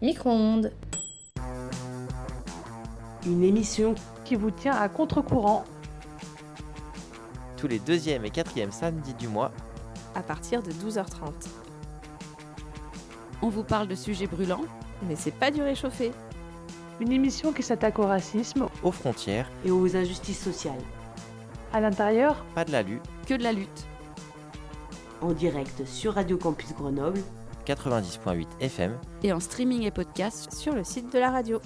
Micro-ondes. Une émission qui vous tient à contre-courant. Tous les 2e et 4e samedis du mois, À partir de 12h30. On vous parle de sujets brûlants, Mais c'est pas du réchauffé. Une émission qui s'attaque au racisme, aux frontières, et aux injustices sociales. à l'intérieur, pas de la lutte, que de la lutte. En direct sur Radio Campus Grenoble. 90.8 FM. Et en streaming et podcast Sur le site de la radio.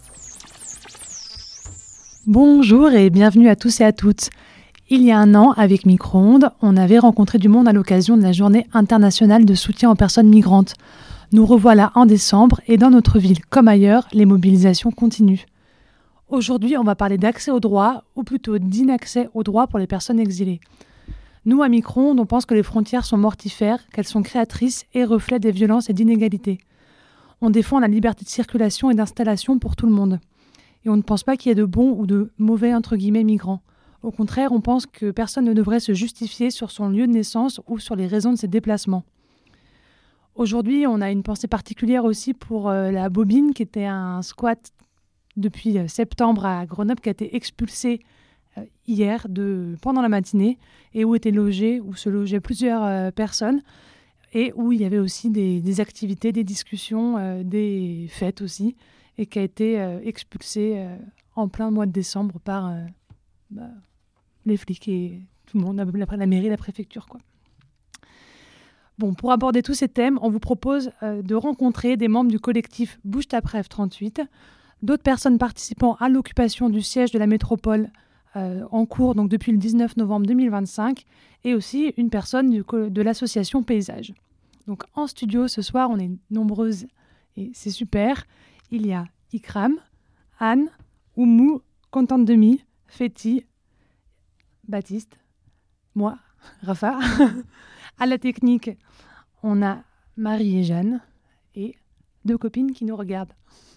Bonjour et bienvenue à tous et à toutes. Il y a un an, avec Micro-ondes, on avait rencontré du monde à l'occasion de la Journée internationale de soutien aux personnes migrantes. Nous revoilà en décembre et dans notre ville comme ailleurs, les mobilisations continuent. Aujourd'hui, on va parler d'accès aux droits, ou plutôt d'inaccès aux droits pour les personnes exilées. Nous, à Micro-ondes, on pense que les frontières sont mortifères, qu'elles sont créatrices et reflets des violences et d'inégalités. On défend la liberté de circulation et d'installation pour tout le monde. Et on ne pense pas qu'il y ait de bons ou de mauvais, entre guillemets, migrants. Au contraire, on pense que personne ne devrait se justifier sur son lieu de naissance ou sur les raisons de ses déplacements. Aujourd'hui, on a une pensée particulière aussi pour la Bobine, qui était un squat depuis septembre à Grenoble, qui a été expulsé hier pendant la matinée, et où se logeaient plusieurs personnes, et où il y avait aussi des activités, des discussions, des fêtes aussi, et qui a été expulsé en plein mois de décembre par les flics et tout le monde, la mairie, la préfecture, quoi. Bon, pour aborder tous ces thèmes, on vous propose de rencontrer des membres du collectif Bouge ta Preuve 38, d'autres personnes participant à l'occupation du siège de la métropole en cours donc depuis le 19 novembre 2025, et aussi une personne de l'association Paysage. Donc en studio ce soir, on est nombreuses et c'est super. Il y a Ikram, Anne, Oumou, Contente Demi, Féti, Baptiste, moi, Rafa. À la technique, on a Marie et Jeanne et deux copines qui nous regardent.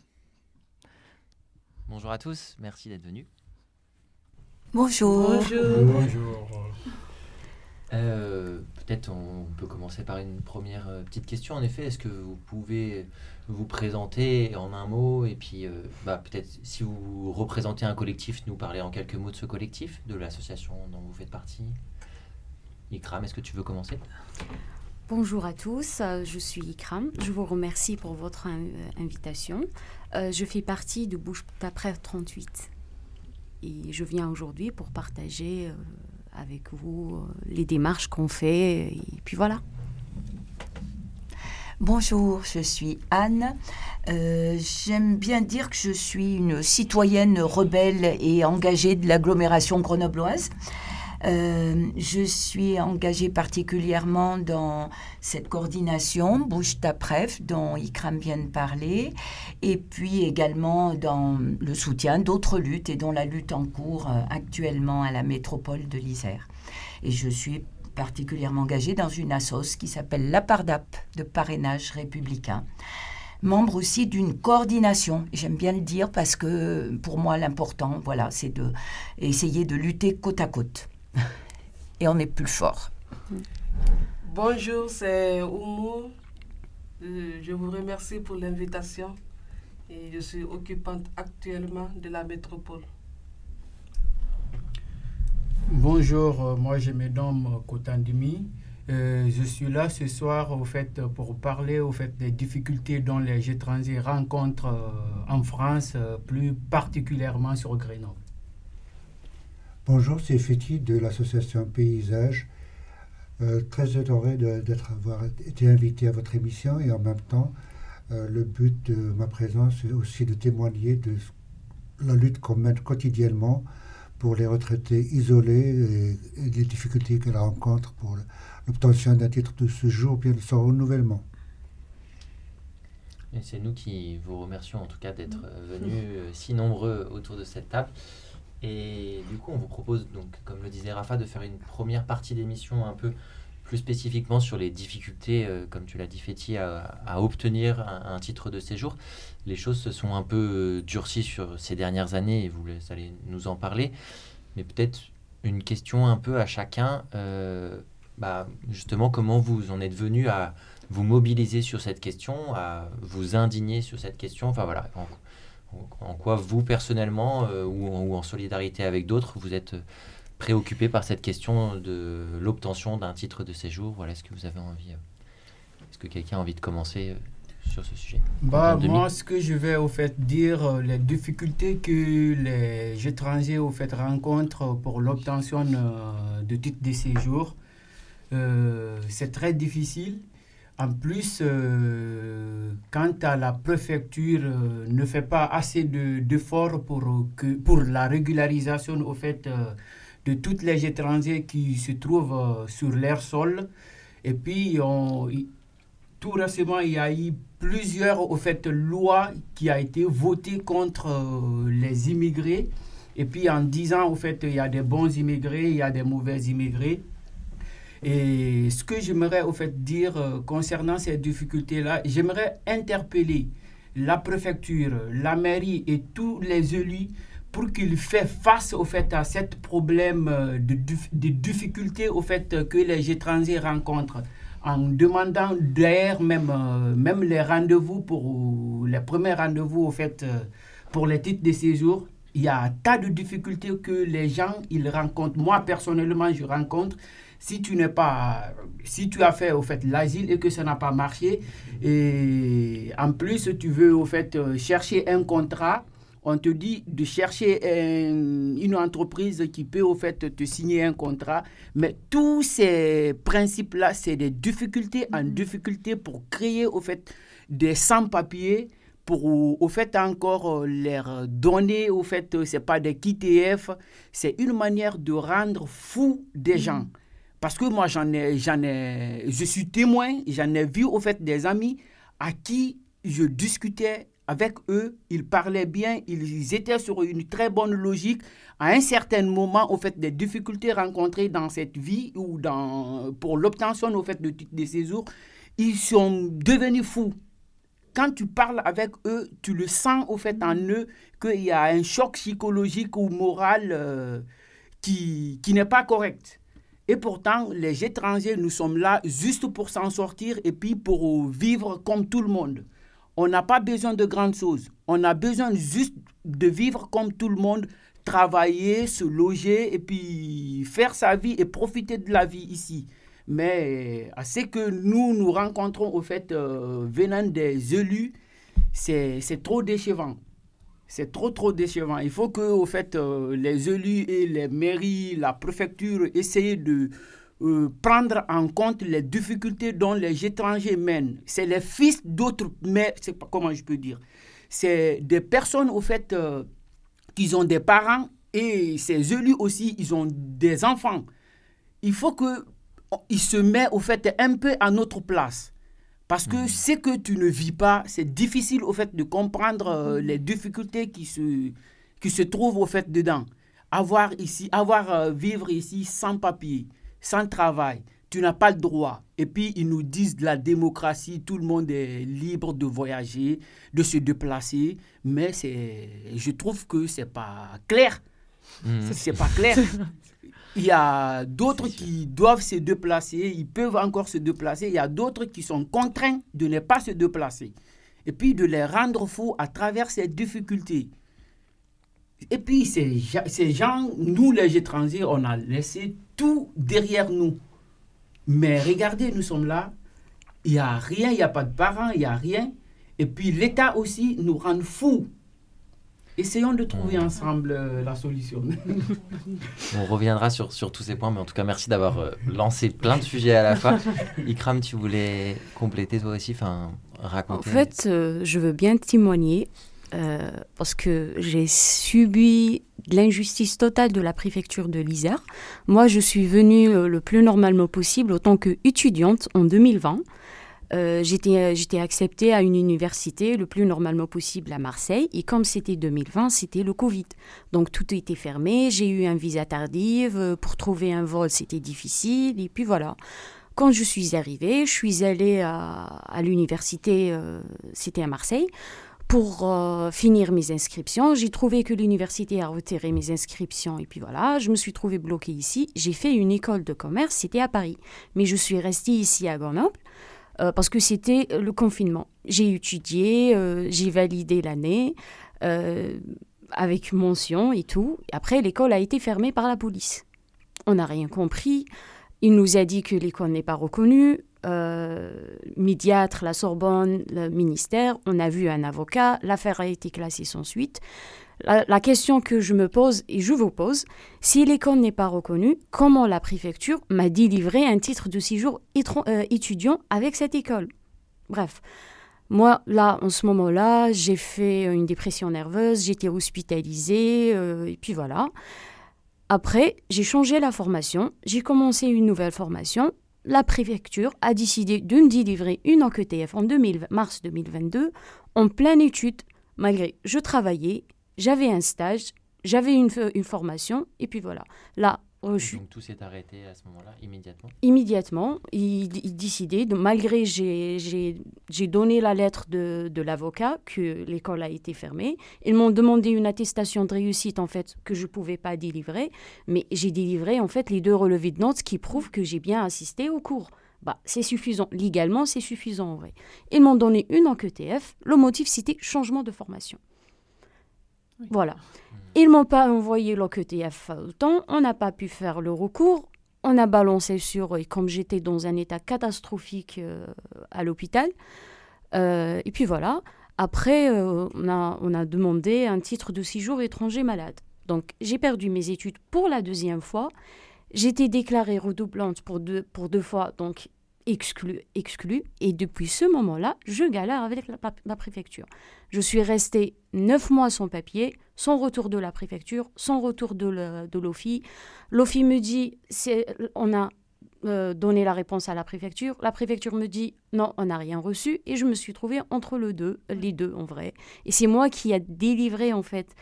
Bonjour à tous, merci d'être venus. Bonjour. Bonjour. Peut-être on peut commencer par une première petite question. En effet, est-ce que vous pouvez vous présenter en un mot et puis peut-être si vous représentez un collectif, nous parler en quelques mots de ce collectif, de l'association dont vous faites partie. Ikram, est-ce que tu veux commencer ? Bonjour à tous, je suis Ikram. Je vous remercie pour votre invitation. Je fais partie de Bouge ta Preuve 38 et je viens aujourd'hui pour partager avec vous les démarches qu'on fait et puis voilà. Bonjour, je suis Anne. J'aime bien dire que je suis une citoyenne rebelle et engagée de l'agglomération grenobloise. Je suis engagée particulièrement dans cette coordination Bouge ta Preuve dont Ikram vient de parler, et puis également dans le soutien d'autres luttes et dont la lutte en cours actuellement à la métropole de l'Isère. Et je suis particulièrement engagée dans une assoce qui s'appelle la PARDAP, de parrainage républicain. Membre aussi d'une coordination, j'aime bien le dire parce que pour moi l'important, c'est d'essayer de lutter côte à côte. Et on est plus fort. Bonjour, c'est Oumou. Je vous remercie pour l'invitation. Et je suis occupante actuellement de la métropole. Bonjour, moi je me nomme Kotandimi. Je suis là ce soir pour parler des difficultés dont les étrangers rencontrent en France, plus particulièrement sur Grenoble. Bonjour, c'est Féti de l'association Paysage. Très honoré d'avoir été invité à votre émission, et en même temps, le but de ma présence est aussi de témoigner de la lutte qu'on mène quotidiennement pour les retraités isolés et les difficultés qu'elle rencontre pour l'obtention d'un titre de séjour, bien de son renouvellement. Et c'est nous qui vous remercions en tout cas d'être venus si nombreux autour de cette table. Et du coup, on vous propose, donc, comme le disait Rafa, de faire une première partie d'émission un peu plus spécifiquement sur les difficultés, comme tu l'as dit, Féti, à obtenir un titre de séjour. Les choses se sont un peu durcies sur ces dernières années et vous allez nous en parler. Mais peut-être une question un peu à chacun. Justement, comment vous en êtes venu à vous mobiliser sur cette question, à vous indigner sur cette question. Enfin voilà, en quoi vous personnellement ou en solidarité avec d'autres, vous êtes préoccupé par cette question de l'obtention d'un titre de séjour. Voilà, est-ce que vous avez envie, est-ce que quelqu'un a envie de commencer sur ce sujet? Moi, ce que je vais au fait dire, les difficultés que les étrangers au fait rencontrent pour l'obtention de titre de séjour, c'est très difficile. En plus, quand la préfecture ne fait pas assez d'efforts pour la régularisation au fait de tous les étrangers qui se trouvent sur leur sol, et puis tout récemment, il y a eu plusieurs au fait, lois qui ont été votées contre les immigrés. Et puis en disant, au fait, il y a des bons immigrés, il y a des mauvais immigrés. Et ce que j'aimerais au fait dire concernant ces difficultés-là, j'aimerais interpeller la préfecture, la mairie et tous les élus pour qu'ils fassent face au fait à ce problème de difficultés au fait que les étrangers rencontrent, en demandant d'ailleurs même les rendez-vous pour les premiers rendez-vous au fait pour les titres de séjour. Il y a un tas de difficultés que les gens ils rencontrent. Moi personnellement je rencontre. Si tu as fait au fait l'asile et que ça n'a pas marché, et en plus tu veux au fait chercher un contrat, on te dit de chercher une entreprise qui peut au fait te signer un contrat, mais tous ces principes-là, c'est des difficultés en difficulté pour créer au fait des sans-papiers, pour au fait encore leur donner au fait c'est pas des QTF, c'est une manière de rendre fou des gens. Parce que moi, je suis témoin, j'en ai vu au fait des amis à qui je discutais avec eux, ils parlaient bien, ils étaient sur une très bonne logique. À un certain moment, au fait, des difficultés rencontrées dans cette vie ou pour l'obtention au fait de titre de séjour, ils sont devenus fous. Quand tu parles avec eux, tu le sens au fait en eux qu'il y a un choc psychologique ou moral qui n'est pas correct. Et pourtant, les étrangers, nous sommes là juste pour s'en sortir et puis pour vivre comme tout le monde. On n'a pas besoin de grandes choses. On a besoin juste de vivre comme tout le monde, travailler, se loger et puis faire sa vie et profiter de la vie ici. Mais à ce que nous rencontrons au fait venant des élus, c'est trop décevant. C'est trop décevant. Il faut que au fait, les élus et les mairies, la préfecture essayent de prendre en compte les difficultés dont les étrangers mènent. C'est les fils d'autres, mais c'est pas comment je peux dire. C'est des personnes au fait qui ont des parents et ces élus aussi, ils ont des enfants. Il faut qu'ils se mettent au fait un peu à notre place. Parce que ce que tu ne vis pas, c'est difficile au fait de comprendre les difficultés qui se trouvent au fait dedans. Vivre ici sans papier, sans travail, tu n'as pas le droit. Et puis ils nous disent de la démocratie, tout le monde est libre de voyager, de se déplacer, mais je trouve que c'est pas clair. C'est pas clair. Il y a d'autres qui doivent se déplacer, ils peuvent encore se déplacer. Il y a d'autres qui sont contraints de ne pas se déplacer. Et puis de les rendre fous à travers ces difficultés. Et puis ces gens, nous les étrangers, on a laissé tout derrière nous. Mais regardez, nous sommes là, il n'y a rien, il n'y a pas de parents, il n'y a rien. Et puis l'État aussi nous rend fous. Essayons de trouver ensemble la solution. On reviendra sur tous ces points, mais en tout cas, merci d'avoir lancé plein de sujets à la fois. Ikram, tu voulais compléter toi aussi, raconter. En fait, je veux bien témoigner parce que j'ai subi de l'injustice totale de la préfecture de l'Isère. Moi, je suis venue le plus normalement possible en tant qu'étudiante en 2020. J'étais acceptée à une université le plus normalement possible à Marseille. Et comme c'était 2020, c'était le Covid. Donc tout était fermé. J'ai eu un visa tardif. Pour trouver un vol, c'était difficile. Et puis voilà. Quand je suis arrivée, je suis allée à l'université, c'était à Marseille, pour finir mes inscriptions. J'ai trouvé que l'université a retiré mes inscriptions. Et puis voilà, je me suis trouvée bloquée ici. J'ai fait une école de commerce, c'était à Paris. Mais je suis restée ici à Grenoble. parce que c'était le confinement. J'ai étudié, j'ai validé l'année avec mention et tout. Et après, l'école a été fermée par la police. On n'a rien compris. Il nous a dit que l'école n'est pas reconnue. Médiatre, la Sorbonne, le ministère, on a vu un avocat. L'affaire a été classée sans suite. La question que je me pose et je vous pose, si l'école n'est pas reconnue, comment la préfecture m'a délivré un titre de séjour étudiant avec cette école? Bref, moi, là, en ce moment-là, j'ai fait une dépression nerveuse, j'étais hospitalisée, et puis voilà. Après, j'ai changé la formation, j'ai commencé une nouvelle formation. La préfecture a décidé de me délivrer une OQTF en mars 2022, en pleine étude, malgré je travaillais, j'avais un stage, j'avais une formation, et puis voilà. Là, donc tout s'est arrêté à ce moment-là, immédiatement? Immédiatement, il décidait, malgré j'ai donné la lettre de l'avocat que l'école a été fermée. Ils m'ont demandé une attestation de réussite, en fait, que je ne pouvais pas délivrer, mais j'ai délivré, en fait, les 2 relevés de notes qui prouvent que j'ai bien assisté au cours. C'est suffisant. Légalement, c'est suffisant, en vrai. Ils m'ont donné une OQTF. Le motif, c'était changement de formation. Oui. Voilà. Ils ne m'ont pas envoyé l'OQTF au temps, on n'a pas pu faire le recours, on a balancé et comme j'étais dans un état catastrophique à l'hôpital, et puis voilà. Après, on a demandé un titre de séjour étranger malade. Donc, j'ai perdu mes études pour la 2e fois. J'étais déclarée redoublante pour deux fois, donc exclue. Et depuis ce moment-là, je galère avec la préfecture. Je suis restée 9 mois sans papier, sans retour de la préfecture, sans retour de l'OFI. L'OFI me dit, on a donné la réponse à la préfecture. La préfecture me dit, non, on n'a rien reçu. Et je me suis trouvée entre les deux en vrai. Et c'est moi qui ai délivré en fait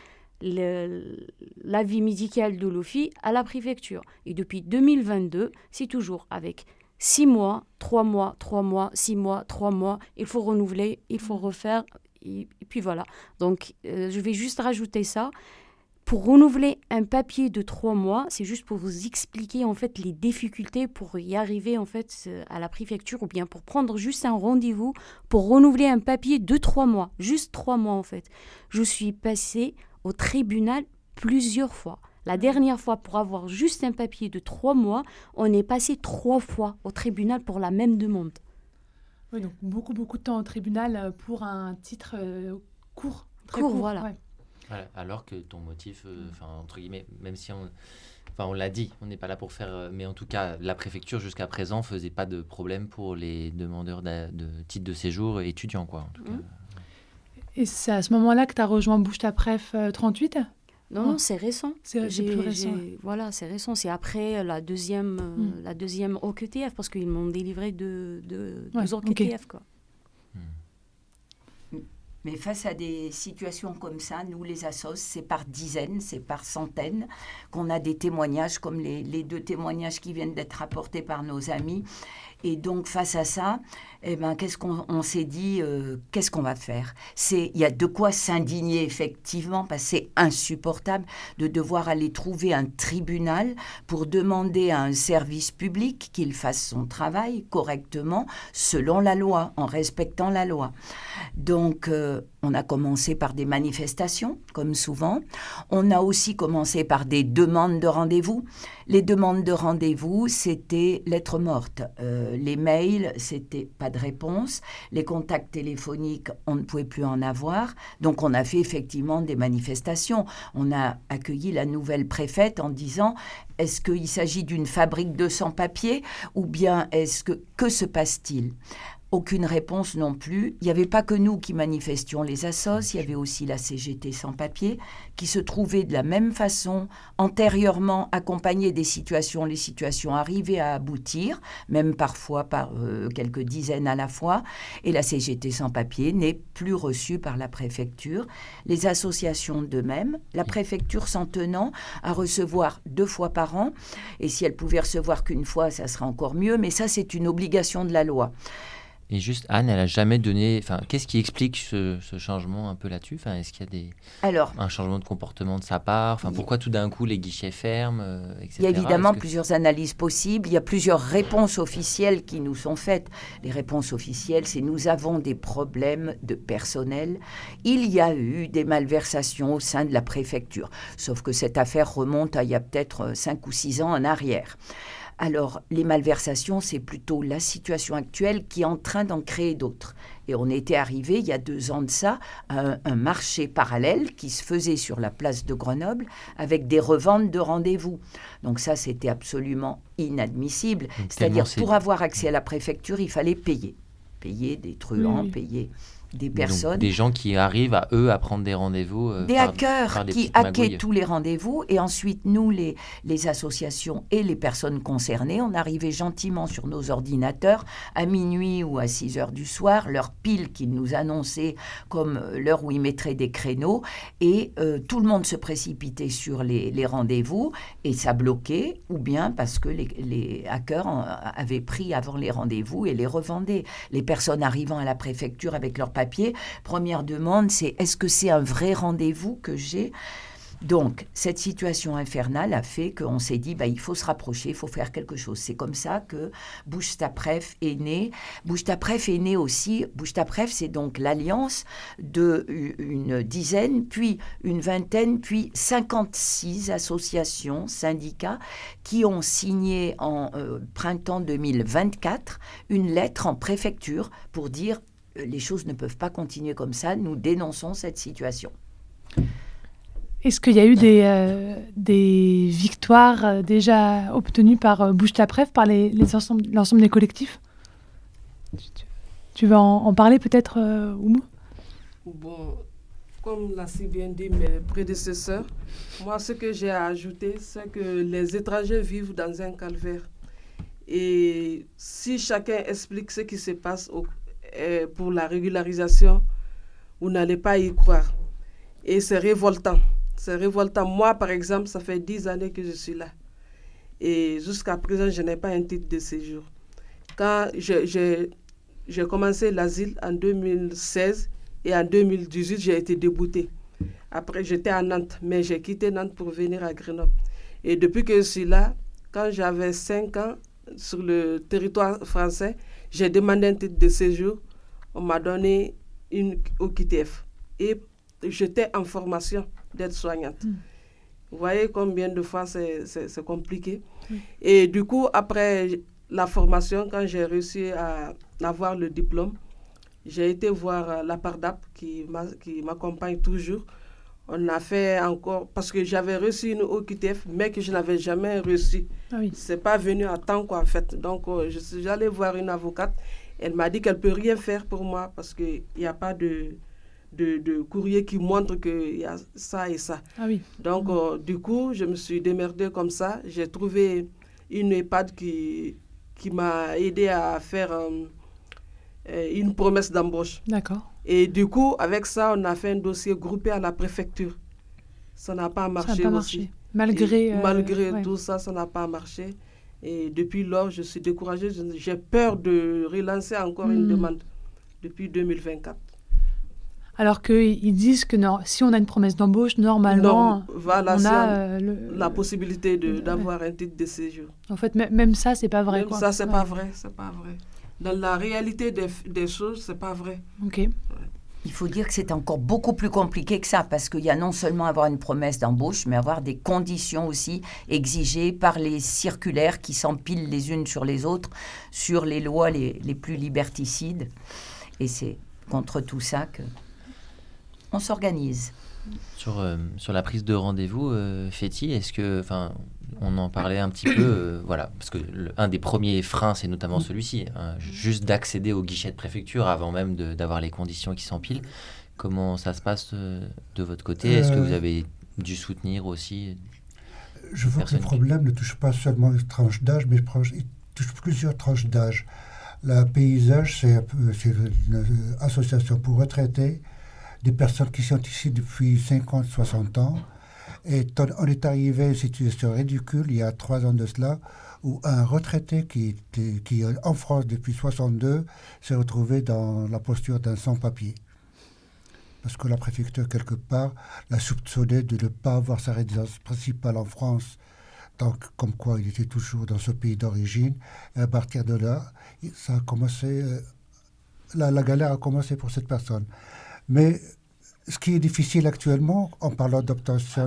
l'avis médical de l'OFI à la préfecture. Et depuis 2022, c'est toujours avec 6 mois, 3 mois, 3 mois, 6 mois, 3 mois. Il faut renouveler, il faut refaire. Et puis voilà. Donc, je vais juste rajouter ça. Pour renouveler un papier de 3 mois, c'est juste pour vous expliquer en fait les difficultés pour y arriver en fait à la préfecture ou bien pour prendre juste un rendez-vous pour renouveler un papier de 3 mois. Juste 3 mois en fait. Je suis passée au tribunal plusieurs fois. La dernière fois, pour avoir juste un papier de 3 mois, on est passé 3 fois au tribunal pour la même demande. Oui, donc beaucoup de temps au tribunal pour un titre court. Court, voilà. Ouais. Voilà. Alors que ton motif, entre guillemets, même si on l'a dit, on n'est pas là pour faire... mais en tout cas, la préfecture, jusqu'à présent, ne faisait pas de problème pour les demandeurs de titres de séjour étudiants, quoi, en tout cas. Et c'est à ce moment-là que tu as rejoint Bouge ta Préf 38 ? Non, c'est récent. C'est plus récent. Voilà, c'est récent. C'est après la deuxième OQTF, parce qu'ils m'ont délivré deux OQTF, okay. Quoi. Mais face à des situations comme ça, nous, les assos, c'est par dizaines, c'est par centaines qu'on a des témoignages, comme les 2 témoignages qui viennent d'être rapportés par nos amis. Et donc, face à ça, qu'est-ce qu'on s'est dit, qu'est-ce qu'on va faire ? Il y a de quoi s'indigner, effectivement, parce que c'est insupportable de devoir aller trouver un tribunal pour demander à un service public qu'il fasse son travail correctement, selon la loi, en respectant la loi. Donc, on a commencé par des manifestations, comme souvent. On a aussi commencé par des demandes de rendez-vous. Les demandes de rendez-vous, c'était lettre morte. Les mails, c'était pas de réponse. Les contacts téléphoniques, on ne pouvait plus en avoir. Donc, on a fait effectivement des manifestations. On a accueilli la nouvelle préfète en disant « Est-ce qu'il s'agit d'une fabrique de sans-papiers ou bien que se passe-t-il » Aucune réponse non plus. Il n'y avait pas que nous qui manifestions les assos, il y avait aussi la CGT sans papier qui se trouvait de la même façon, antérieurement accompagnée des situations. Les situations arrivaient à aboutir, même parfois par quelques dizaines à la fois, et la CGT sans papier n'est plus reçue par la préfecture. Les associations d'eux-mêmes, la préfecture s'en tenant à recevoir 2 fois par an, et si elle pouvait recevoir qu'une fois, ça serait encore mieux, mais ça c'est une obligation de la loi. Et juste, Anne, elle n'a jamais donné... Enfin, qu'est-ce qui explique ce changement un peu là-dessus? Enfin, est-ce qu'il y a un changement de comportement de sa part? Enfin, pourquoi tout d'un coup les guichets ferment, etc. Il y a évidemment plusieurs analyses possibles. Il y a plusieurs réponses officielles qui nous sont faites. Les réponses officielles, c'est nous avons des problèmes de personnel. Il y a eu des malversations au sein de la préfecture. Sauf que cette affaire remonte à il y a peut-être 5 ou 6 ans en arrière. Alors, les malversations, c'est plutôt la situation actuelle qui est en train d'en créer d'autres. Et on était arrivé, il y a 2 ans de ça, à un marché parallèle qui se faisait sur la place de Grenoble avec des reventes de rendez-vous. Donc ça, c'était absolument inadmissible. C'est-à-dire, pour avoir accès à la préfecture, il fallait payer. Payer des truands, payer des personnes. Donc, des gens qui arrivent à prendre des rendez-vous. Des hackers qui hackaient tous les rendez-vous. Et ensuite, nous, les associations et les personnes concernées, on arrivait gentiment sur nos ordinateurs à minuit ou à 6 heures du soir, leur pile qu'ils nous annonçaient comme l'heure où ils mettraient des créneaux. Et tout le monde se précipitait sur les rendez-vous et ça bloquait, ou bien parce que les hackers avaient pris avant les rendez-vous et les revendaient. Les personnes arrivant à la préfecture avec leur papier, première demande, c'est est-ce que c'est un vrai rendez-vous que j'ai? Donc, cette situation infernale a fait qu'on s'est dit, il faut se rapprocher, il faut faire quelque chose. C'est comme ça que Bouge ta Préf est né. Bouge ta Préf est né aussi. Bouge ta Préf, c'est donc l'alliance d'une dizaine, puis une vingtaine, puis 56 associations, syndicats, qui ont signé en printemps 2024 une lettre en préfecture pour dire les choses ne peuvent pas continuer comme ça, nous dénonçons cette situation. Est-ce qu'il y a eu des victoires déjà obtenues par Bouge ta Préf, par l'ensemble des collectifs? Tu vas en parler peut-être, Oumou? Bon, comme l'a si bien dit mes prédécesseurs, moi ce que j'ai à ajouter, c'est que les étrangers vivent dans un calvaire. Et si chacun explique ce qui se passe pour la régularisation, vous n'allez pas y croire. Et c'est révoltant. C'est révoltant. Moi, par exemple, ça fait 10 années que je suis là. Et jusqu'à présent, je n'ai pas un titre de séjour. Quand j'ai commencé l'asile en 2016 et en 2018, j'ai été déboutée. Après, j'étais à Nantes, mais j'ai quitté Nantes pour venir à Grenoble. Et depuis que je suis là, quand j'avais 5 ans sur le territoire français, j'ai demandé un titre de séjour. On m'a donné une OQTF. Et j'étais en formation d'aide-soignante. Vous voyez combien de fois c'est compliqué. Et du coup, après la formation, quand j'ai réussi à avoir le diplôme, j'ai été voir la PARDAP qui m'accompagne toujours. On a fait encore, parce que j'avais reçu une OQTF, mais que je n'avais jamais reçue. C'est pas venu à temps, en fait. Donc, je suis allée voir une avocate. Elle m'a dit qu'elle ne peut rien faire pour moi parce qu'il n'y a pas de courrier qui montre qu'il y a ça et ça. Donc, du coup, je me suis démerdée comme ça. J'ai trouvé une EHPAD qui m'a aidé à faire une promesse d'embauche. D'accord. Et du coup, avec ça, on a fait un dossier groupé à la préfecture. Ça n'a pas marché aussi. Malgré tout ça, ça n'a pas marché. Et depuis lors, je suis découragée. J'ai peur de relancer encore une demande depuis 2024. Alors qu'ils disent que si on a une promesse d'embauche, normalement, voilà, on a la possibilité d'avoir un titre de séjour. En fait, même ça, c'est pas vrai. Même ça, c'est pas vrai. C'est pas vrai. Dans la réalité des choses, c'est pas vrai. Ok. Il faut dire que c'est encore beaucoup plus compliqué que ça, parce qu'il y a non seulement avoir une promesse d'embauche, mais avoir des conditions aussi exigées par les circulaires qui s'empilent les unes sur les autres, sur les lois les plus liberticides. Et c'est contre tout ça qu'on s'organise. Sur la prise de rendez-vous, Féti, est-ce que, on en parlait un petit peu, voilà, parce que un des premiers freins, c'est notamment celui-ci, juste d'accéder au guichet de préfecture avant même d'avoir les conditions qui s'empilent. Comment ça se passe de votre côté? Est-ce que vous avez dû soutenir aussi? Je vois que le problème ne touche pas seulement une tranche d'âge, mais il touche plusieurs tranches d'âge. La Paysage, c'est une association pour retraités, des personnes qui sont ici depuis 50-60 ans Et on est arrivé à une situation ridicule il y a 3 ans de cela, où un retraité qui est en France depuis 62 s'est retrouvé dans la posture d'un sans-papier. Parce que la préfecture, quelque part, l'a soupçonné de ne pas avoir sa résidence principale en France, donc, comme quoi il était toujours dans ce pays d'origine. Et à partir de là, ça a commencé, la galère a commencé pour cette personne. Mais ce qui est difficile actuellement, en parlant d'obtention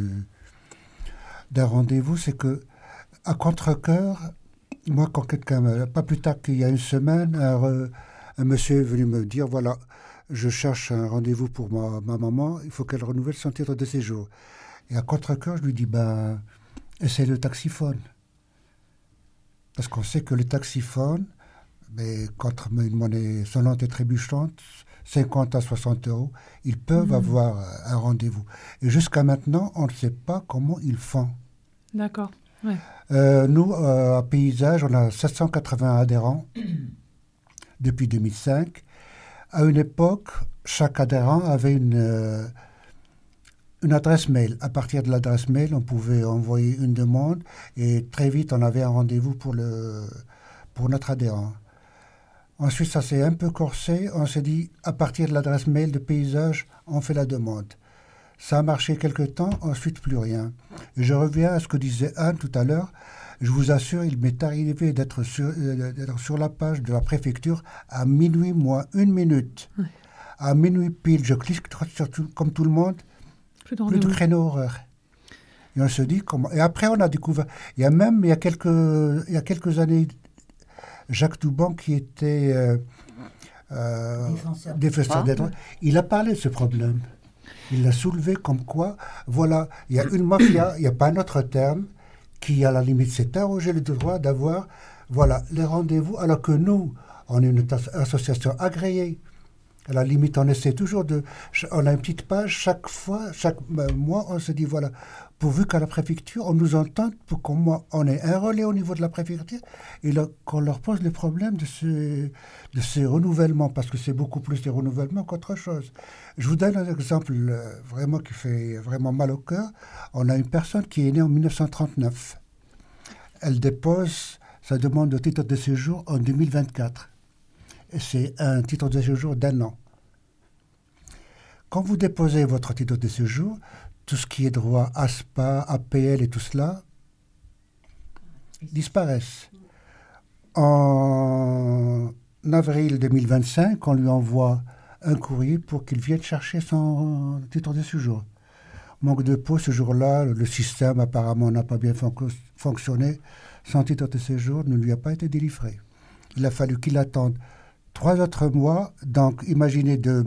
d'un rendez-vous, c'est que, à contre-cœur, moi, quand quelqu'un, pas plus tard qu'il y a une semaine, un monsieur est venu me dire, voilà, je cherche un rendez-vous pour ma maman, il faut qu'elle renouvelle son titre de séjour. Et à contre-cœur, je lui dis, essaie le taxiphone. Parce qu'on sait que le taxiphone, mais contre une monnaie sonnante et trébuchante, 50 à 60 euros, ils peuvent avoir un rendez-vous. Et jusqu'à maintenant, on ne sait pas comment ils font. D'accord. Ouais. Nous, à Paysage, on a 780 adhérents depuis 2005. À une époque, chaque adhérent avait une adresse mail. À partir de l'adresse mail, on pouvait envoyer une demande et très vite, on avait un rendez-vous pour notre adhérent. Ensuite, ça s'est un peu corsé. On s'est dit, à partir de l'adresse mail de Paysage, on fait la demande. Ça a marché quelque temps, ensuite plus rien. Et je reviens à ce que disait Anne tout à l'heure. Je vous assure, il m'est arrivé d'être sur la page de la préfecture à minuit moins 1 minute. Ouais. À minuit pile, je clique sur comme tout le monde, plus de créneau horaire. Et on se dit comment. Et après, on a découvert. Il y a quelques années, Jacques Douban, qui était défenseur des droits, il a parlé de ce problème. Il l'a soulevé comme quoi, voilà, il y a une mafia, il n'y a pas un autre terme, qui, à la limite, s'est arrogé le droit d'avoir, voilà, les rendez-vous, alors que nous, on est une association agréée. À la limite, on essaie toujours on a une petite page, chaque mois, on se dit, voilà, pourvu qu'à la préfecture, on nous entende pour qu'on ait un relais au niveau de la préfecture et qu'on leur pose les problèmes de ces renouvellements, parce que c'est beaucoup plus des renouvellements qu'autre chose. Je vous donne un exemple vraiment qui fait vraiment mal au cœur. On a une personne qui est née en 1939. Elle dépose sa demande de titre de séjour en 2024. Et c'est un titre de séjour d'1 an. Quand vous déposez votre titre de séjour, tout ce qui est droit ASPA, APL et tout cela disparaissent. En avril 2025, on lui envoie un courrier pour qu'il vienne chercher son titre de séjour. Manque de peau, ce jour-là, le système apparemment n'a pas bien fonctionné. Son titre de séjour ne lui a pas été délivré. Il a fallu qu'il attende 3 autres mois, donc imaginez de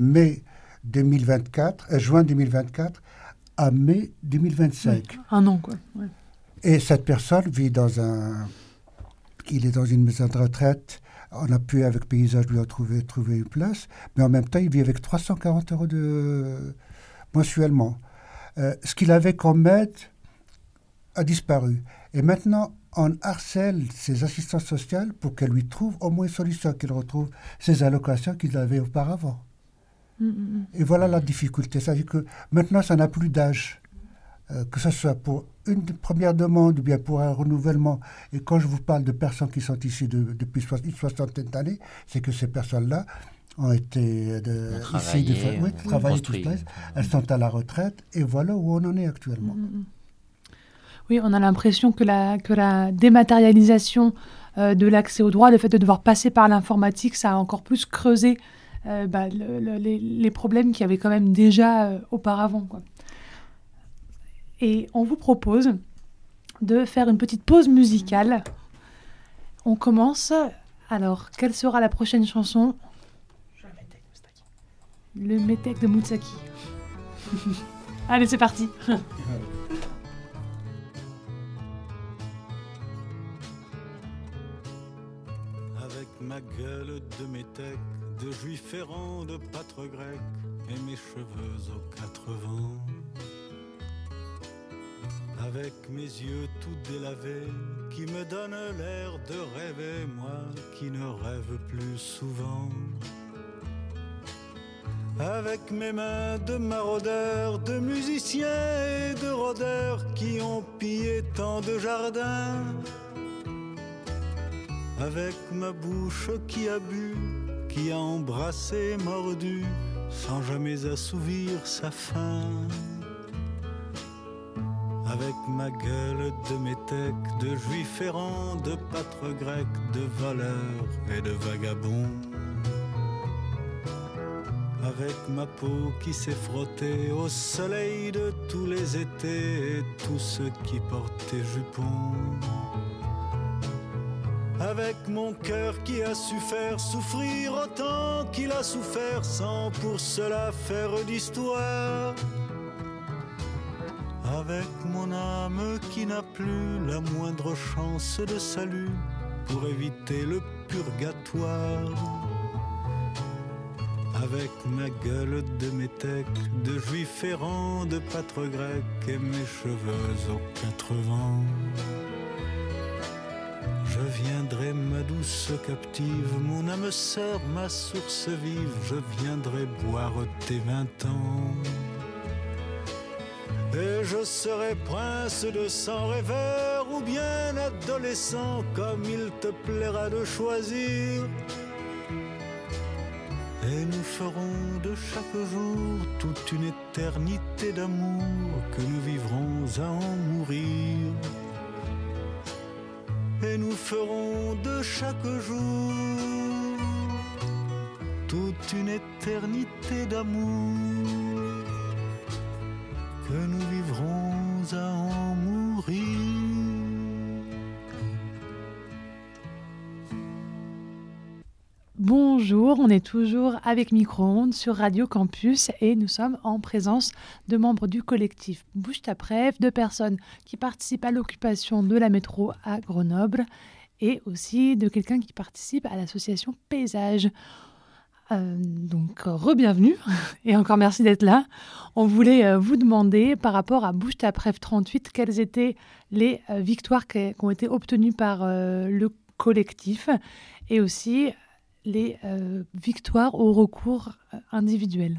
juin 2024 à mai 2025. Oui, 1 an, quoi. Ouais. Et cette personne vit il est dans une maison de retraite. On a pu, avec Paysage, lui trouver une place, mais en même temps, il vit avec 340 euros mensuellement. Ce qu'il avait comme aide a disparu. Et maintenant, on harcèle ses assistantes sociales pour qu'elles lui trouvent au moins une solution, qu'il retrouve ses allocations qu'il avait auparavant. Et voilà la difficulté. C'est-à-dire que maintenant, ça n'a plus d'âge. Que ce soit pour une première demande ou bien pour un renouvellement. Et quand je vous parle de personnes qui sont ici depuis une soixantaine d'années, c'est que ces personnes-là ont été travaillé tout ça. Elles sont à la retraite et voilà où on en est actuellement. Oui, on a l'impression que la dématérialisation de l'accès aux droits, le fait de devoir passer par l'informatique, ça a encore plus creusé les problèmes qu'il y avait quand même déjà auparavant, quoi. Et on vous propose de faire une petite pause musicale. On commence. Alors, quelle sera la prochaine chanson ? Le Métèque de Moutsaki. Allez, c'est parti. Avec ma gueule de métèque, de juif errant, de pâtre grec, et mes cheveux aux 4 vents. Avec mes yeux tout délavés, qui me donnent l'air de rêver, moi qui ne rêve plus souvent. avec mes mains de maraudeurs, de musiciens et de rôdeurs qui ont pillé tant de jardins, avec ma bouche qui a bu, qui a embrassé, mordu, sans jamais assouvir sa faim, avec ma gueule de métèque, de juif errant, de pâtre grec, de voleur et de vagabond, avec ma peau qui s'est frottée au soleil de tous les étés et tous ceux qui portaient jupons, avec mon cœur qui a su faire souffrir autant qu'il a souffert sans pour cela faire d'histoire, avec mon âme qui n'a plus la moindre chance de salut pour éviter le purgatoire, avec ma gueule de métèque, de juif errant, de pâtre grec et mes cheveux aux 4 vents. Je viendrai ma douce captive, mon âme sœur, ma source vive, je viendrai boire tes 20 ans. Et je serai prince de sang rêveur ou bien adolescent, comme il te plaira de choisir. Et nous ferons de chaque jour toute une éternité d'amour que nous vivrons à en mourir. Et nous ferons de chaque jour toute une éternité d'amour que nous vivrons à en mourir. Bonjour, on est toujours avec Micro-ondes sur Radio Campus et nous sommes en présence de membres du collectif Bouge ta Preuve, de personnes qui participent à l'occupation de la métro à Grenoble et aussi de quelqu'un qui participe à l'association Paysage. Donc, re-bienvenue et encore merci d'être là. On voulait vous demander par rapport à Bouge ta Preuve 38, quelles étaient les victoires qui ont été obtenues par le collectif et aussi les victoires au recours individuel.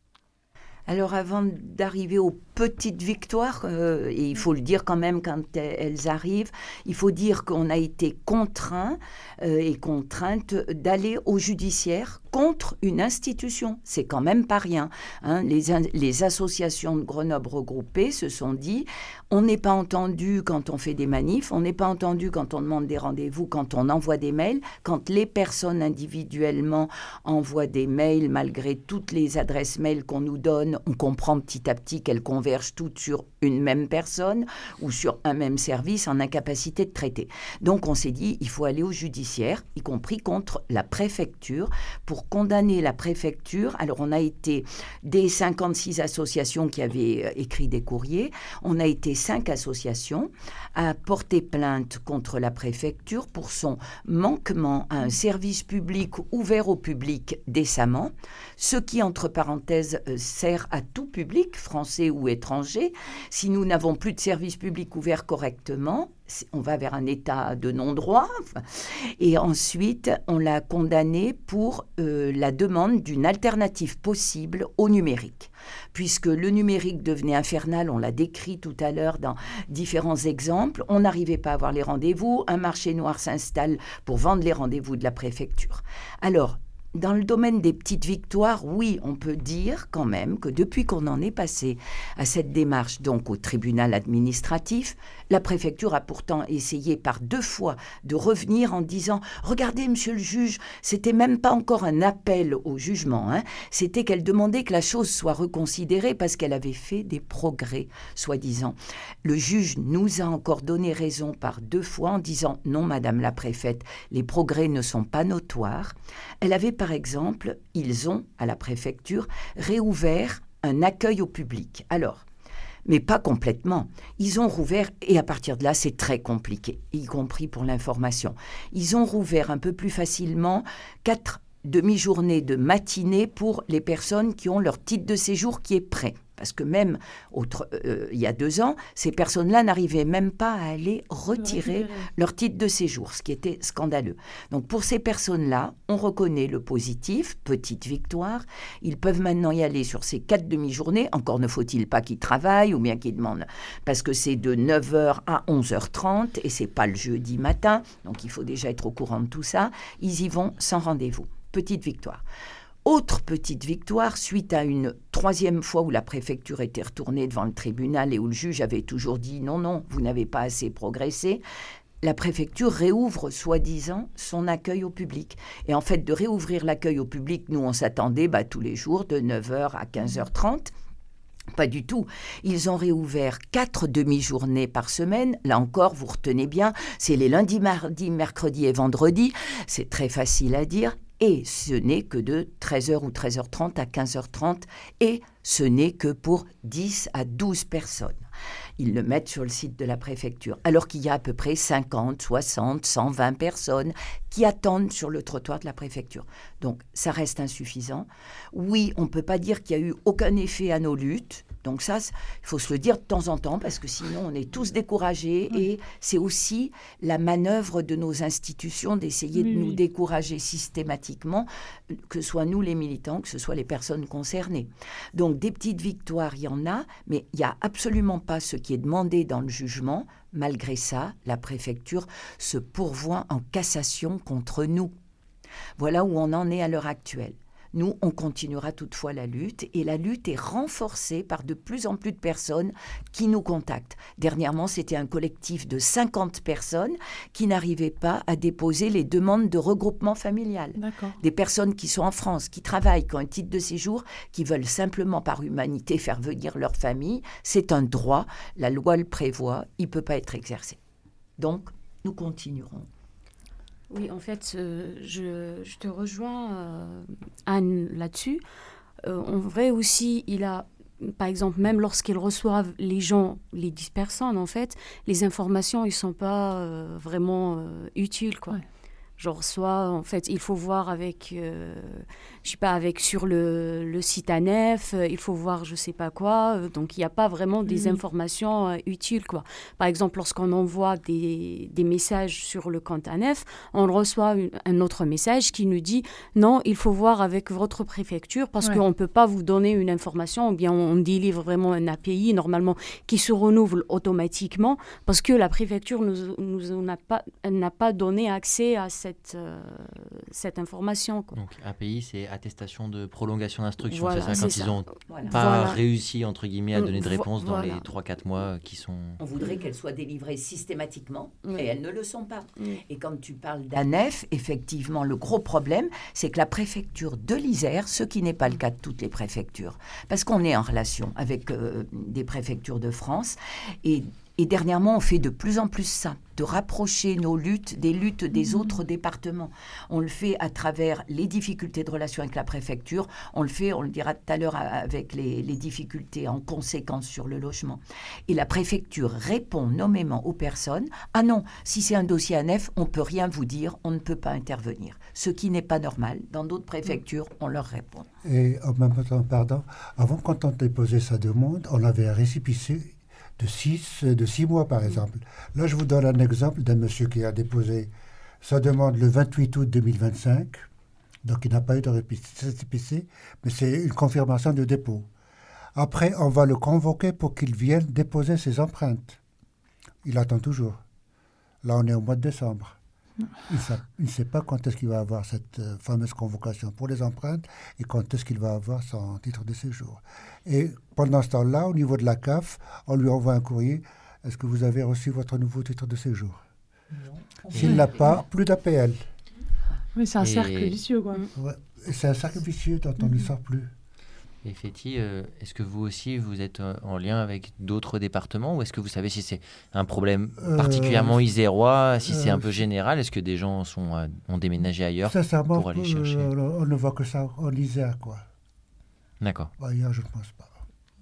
Alors avant d'arriver aux petites victoires, et il faut le dire quand même quand elles arrivent, il faut dire qu'on a été contraints et contraintes d'aller au judiciaire contre une institution. C'est quand même pas rien. Hein. Les associations de Grenoble regroupées se sont dit, on n'est pas entendu quand on fait des manifs, on n'est pas entendu quand on demande des rendez-vous, quand on envoie des mails, quand les personnes individuellement envoient des mails malgré toutes les adresses mail qu'on nous donne, on comprend petit à petit qu'elles convergent toutes sur une même personne ou sur un même service en incapacité de traiter. Donc on s'est dit, il faut aller au judiciaire, y compris contre la préfecture, pour condamner la préfecture. Alors on a été des 56 associations qui avaient écrit des courriers, on a été 5 associations à porter plainte contre la préfecture pour son manquement à un service public ouvert au public décemment, ce qui, entre parenthèses, sert à tout public, français ou étranger. Si nous n'avons plus de service public ouvert correctement, on va vers un état de non-droit. Et ensuite, on l'a condamné pour la demande d'une alternative possible au numérique. Puisque le numérique devenait infernal, on l'a décrit tout à l'heure dans différents exemples, on n'arrivait pas à avoir les rendez-vous, un marché noir s'installe pour vendre les rendez-vous de la préfecture. Alors, dans le domaine des petites victoires, oui, on peut dire quand même que depuis qu'on en est passé à cette démarche, donc au tribunal administratif, la préfecture a pourtant essayé par 2 fois de revenir en disant « Regardez, monsieur le juge, c'était même pas encore un appel au jugement, hein. C'était qu'elle demandait que la chose soit reconsidérée parce qu'elle avait fait des progrès, soi-disant. » Le juge nous a encore donné raison par 2 fois en disant « Non, madame la préfète, les progrès ne sont pas notoires. » Elle avait par exemple, ils ont, à la préfecture, réouvert un accueil au public. Alors, mais pas complètement. Ils ont rouvert, et à partir de là, c'est très compliqué, y compris pour l'information. Ils ont rouvert un peu plus facilement 4 demi-journées de matinée pour les personnes qui ont leur titre de séjour qui est prêt. Parce que même il y a 2 ans, ces personnes-là n'arrivaient même pas à aller retirer leur titre de séjour, ce qui était scandaleux. Donc pour ces personnes-là, on reconnaît le positif, petite victoire. Ils peuvent maintenant y aller sur ces 4 demi-journées. Encore ne faut-il pas qu'ils travaillent ou bien qu'ils demandent, parce que c'est de 9h à 11h30 et c'est pas le jeudi matin, donc il faut déjà être au courant de tout ça. Ils y vont sans rendez-vous. Petite victoire. Autre petite victoire, suite à une 3e fois où la préfecture était retournée devant le tribunal et où le juge avait toujours dit « Non, vous n'avez pas assez progressé », la préfecture réouvre, soi-disant, son accueil au public. Et en fait, de réouvrir l'accueil au public, nous, on s'attendait tous les jours, de 9h à 15h30. Pas du tout. Ils ont réouvert 4 demi-journées par semaine. Là encore, vous retenez bien, c'est les lundis, mardis, mercredis et vendredis. C'est très facile à dire. Et ce n'est que de 13h ou 13h30 à 15h30. Et ce n'est que pour 10 à 12 personnes. Ils le mettent sur le site de la préfecture. Alors qu'il y a à peu près 50, 60, 120 personnes qui attendent sur le trottoir de la préfecture. Donc, ça reste insuffisant. Oui, on ne peut pas dire qu'il n'y a eu aucun effet à nos luttes. Donc ça, il faut se le dire de temps en temps, parce que sinon, on est tous découragés. Oui. Et c'est aussi la manœuvre de nos institutions d'essayer de nous décourager systématiquement, que ce soit nous les militants, que ce soit les personnes concernées. Donc, des petites victoires, il y en a, mais il n'y a absolument pas ce qui est demandé dans le jugement. Malgré ça, la préfecture se pourvoit en cassation contre nous. Voilà où on en est à l'heure actuelle. Nous, on continuera toutefois la lutte, et la lutte est renforcée par de plus en plus de personnes qui nous contactent. Dernièrement, c'était un collectif de 50 personnes qui n'arrivaient pas à déposer les demandes de regroupement familial. D'accord. Des personnes qui sont en France, qui travaillent, qui ont un titre de séjour, qui veulent simplement par humanité faire venir leur famille. C'est un droit, la loi le prévoit, il ne peut pas être exercé. Donc, nous continuerons. Oui, en fait, je te rejoins, Anne, là-dessus. En vrai aussi, il a, par exemple, même lorsqu'ils reçoivent les gens, les 10 personnes, en fait, les informations, ils ne sont pas vraiment utiles, quoi. Ouais. Genre, soit, en fait, il faut voir avec, je sais pas, avec sur le site ANEF, il faut voir je sais pas quoi. Donc, il n'y a pas vraiment des informations utiles, quoi. Par exemple, lorsqu'on envoie des messages sur le compte ANEF, on reçoit un autre message qui nous dit « Non, il faut voir avec votre préfecture parce qu'on ne peut pas vous donner une information ou bien on délivre vraiment un API, normalement, qui se renouvelle automatiquement parce que la préfecture n'a pas donné accès à cette information, quoi. Donc API, c'est attestation de prolongation d'instruction, voilà, c'est ça, quand ils n'ont pas réussi, entre guillemets, à donner de réponse dans les 3-4 mois qui sont... On voudrait qu'elles soient délivrées systématiquement, et elles ne le sont pas. Et quand tu parles d'ANEF, effectivement, le gros problème, c'est que la préfecture de l'Isère, ce qui n'est pas le cas de toutes les préfectures, parce qu'on est en relation avec des préfectures de France, et dernièrement, on fait de plus en plus ça, de rapprocher nos luttes des luttes des autres départements. On le fait à travers les difficultés de relation avec la préfecture. On le fait, on le dira tout à l'heure, avec les difficultés en conséquence sur le logement. Et la préfecture répond nommément aux personnes. Ah non, si c'est un dossier ANEF, on ne peut rien vous dire, on ne peut pas intervenir. Ce qui n'est pas normal. Dans d'autres préfectures, on leur répond. Et en même temps, pardon, avant, quand on déposait sa demande, on avait un récépissé de 6 mois, par exemple. Là, je vous donne un exemple d'un monsieur qui a déposé sa demande le 28 août 2025. Donc, il n'a pas eu de récépissé, mais c'est une confirmation de dépôt. Après, on va le convoquer pour qu'il vienne déposer ses empreintes. Il attend toujours. Là, on est au mois de décembre. Il ne sait pas quand est-ce qu'il va avoir cette fameuse convocation pour les empreintes et quand est-ce qu'il va avoir son titre de séjour. Et pendant ce temps-là, au niveau de la CAF, on lui envoie un courrier. Est-ce que vous avez reçu votre nouveau titre de séjour? Non. S'il ne l'a pas, plus d'APL. Oui, c'est un cercle vicieux, quoi. Ouais, c'est un cercle vicieux dont on ne sort plus. Et Féti, est-ce que vous aussi, vous êtes en lien avec d'autres départements ou est-ce que vous savez si c'est un problème particulièrement isérois, si c'est un peu général? Est-ce que des gens ont déménagé ailleurs pour aller chercher? On ne voit que ça en Isère, quoi. D'accord. Ailleurs, je ne pense pas.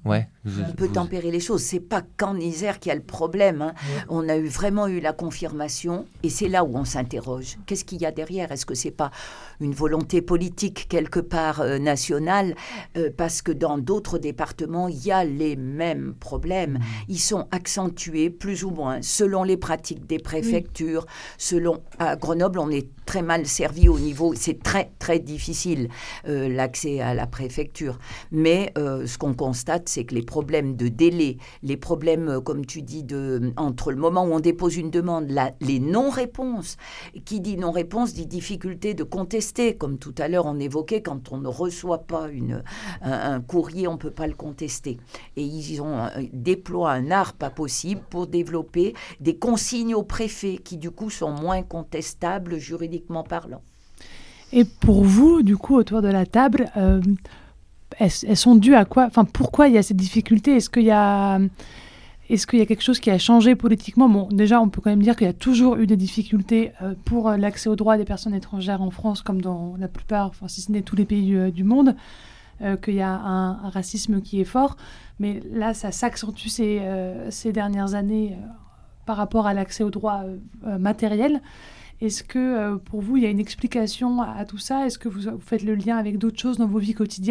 Ouais. On peut tempérer les choses. C'est pas qu'en Isère qu'il y a le problème. Hein. Ouais. On a vraiment eu la confirmation et c'est là où on s'interroge. Qu'est-ce qu'il y a derrière ? Est-ce que c'est pas une volonté politique quelque part nationale parce que dans d'autres départements, il y a les mêmes problèmes. Ils sont accentués plus ou moins selon les pratiques des préfectures. À Grenoble, on est très mal servi au niveau... C'est très, très difficile l'accès à la préfecture. Mais ce qu'on constate, c'est que les problèmes de délai, les problèmes, comme tu dis, entre le moment où on dépose une demande, les non-réponses, qui dit non-réponse dit difficulté de contester, comme tout à l'heure on évoquait, quand on ne reçoit pas un courrier, on ne peut pas le contester. Et ils déploient un art pas possible pour développer des consignes aux préfets qui du coup sont moins contestables juridiquement parlant. Et pour vous, du coup, autour de la table, elles sont dues à quoi ? Enfin, pourquoi il y a ces difficultés ? Est-ce qu'il y a quelque chose qui a changé politiquement ? Bon, déjà, on peut quand même dire qu'il y a toujours eu des difficultés pour l'accès aux droits des personnes étrangères en France, comme dans la plupart, enfin, si ce n'est tous les pays du monde, qu'il y a un racisme qui est fort. Mais là, ça s'accentue ces dernières années par rapport à l'accès aux droits matériels. Est-ce que, pour vous, il y a une explication à tout ça ? Est-ce que vous faites le lien avec d'autres choses dans vos vies quotidiennes ?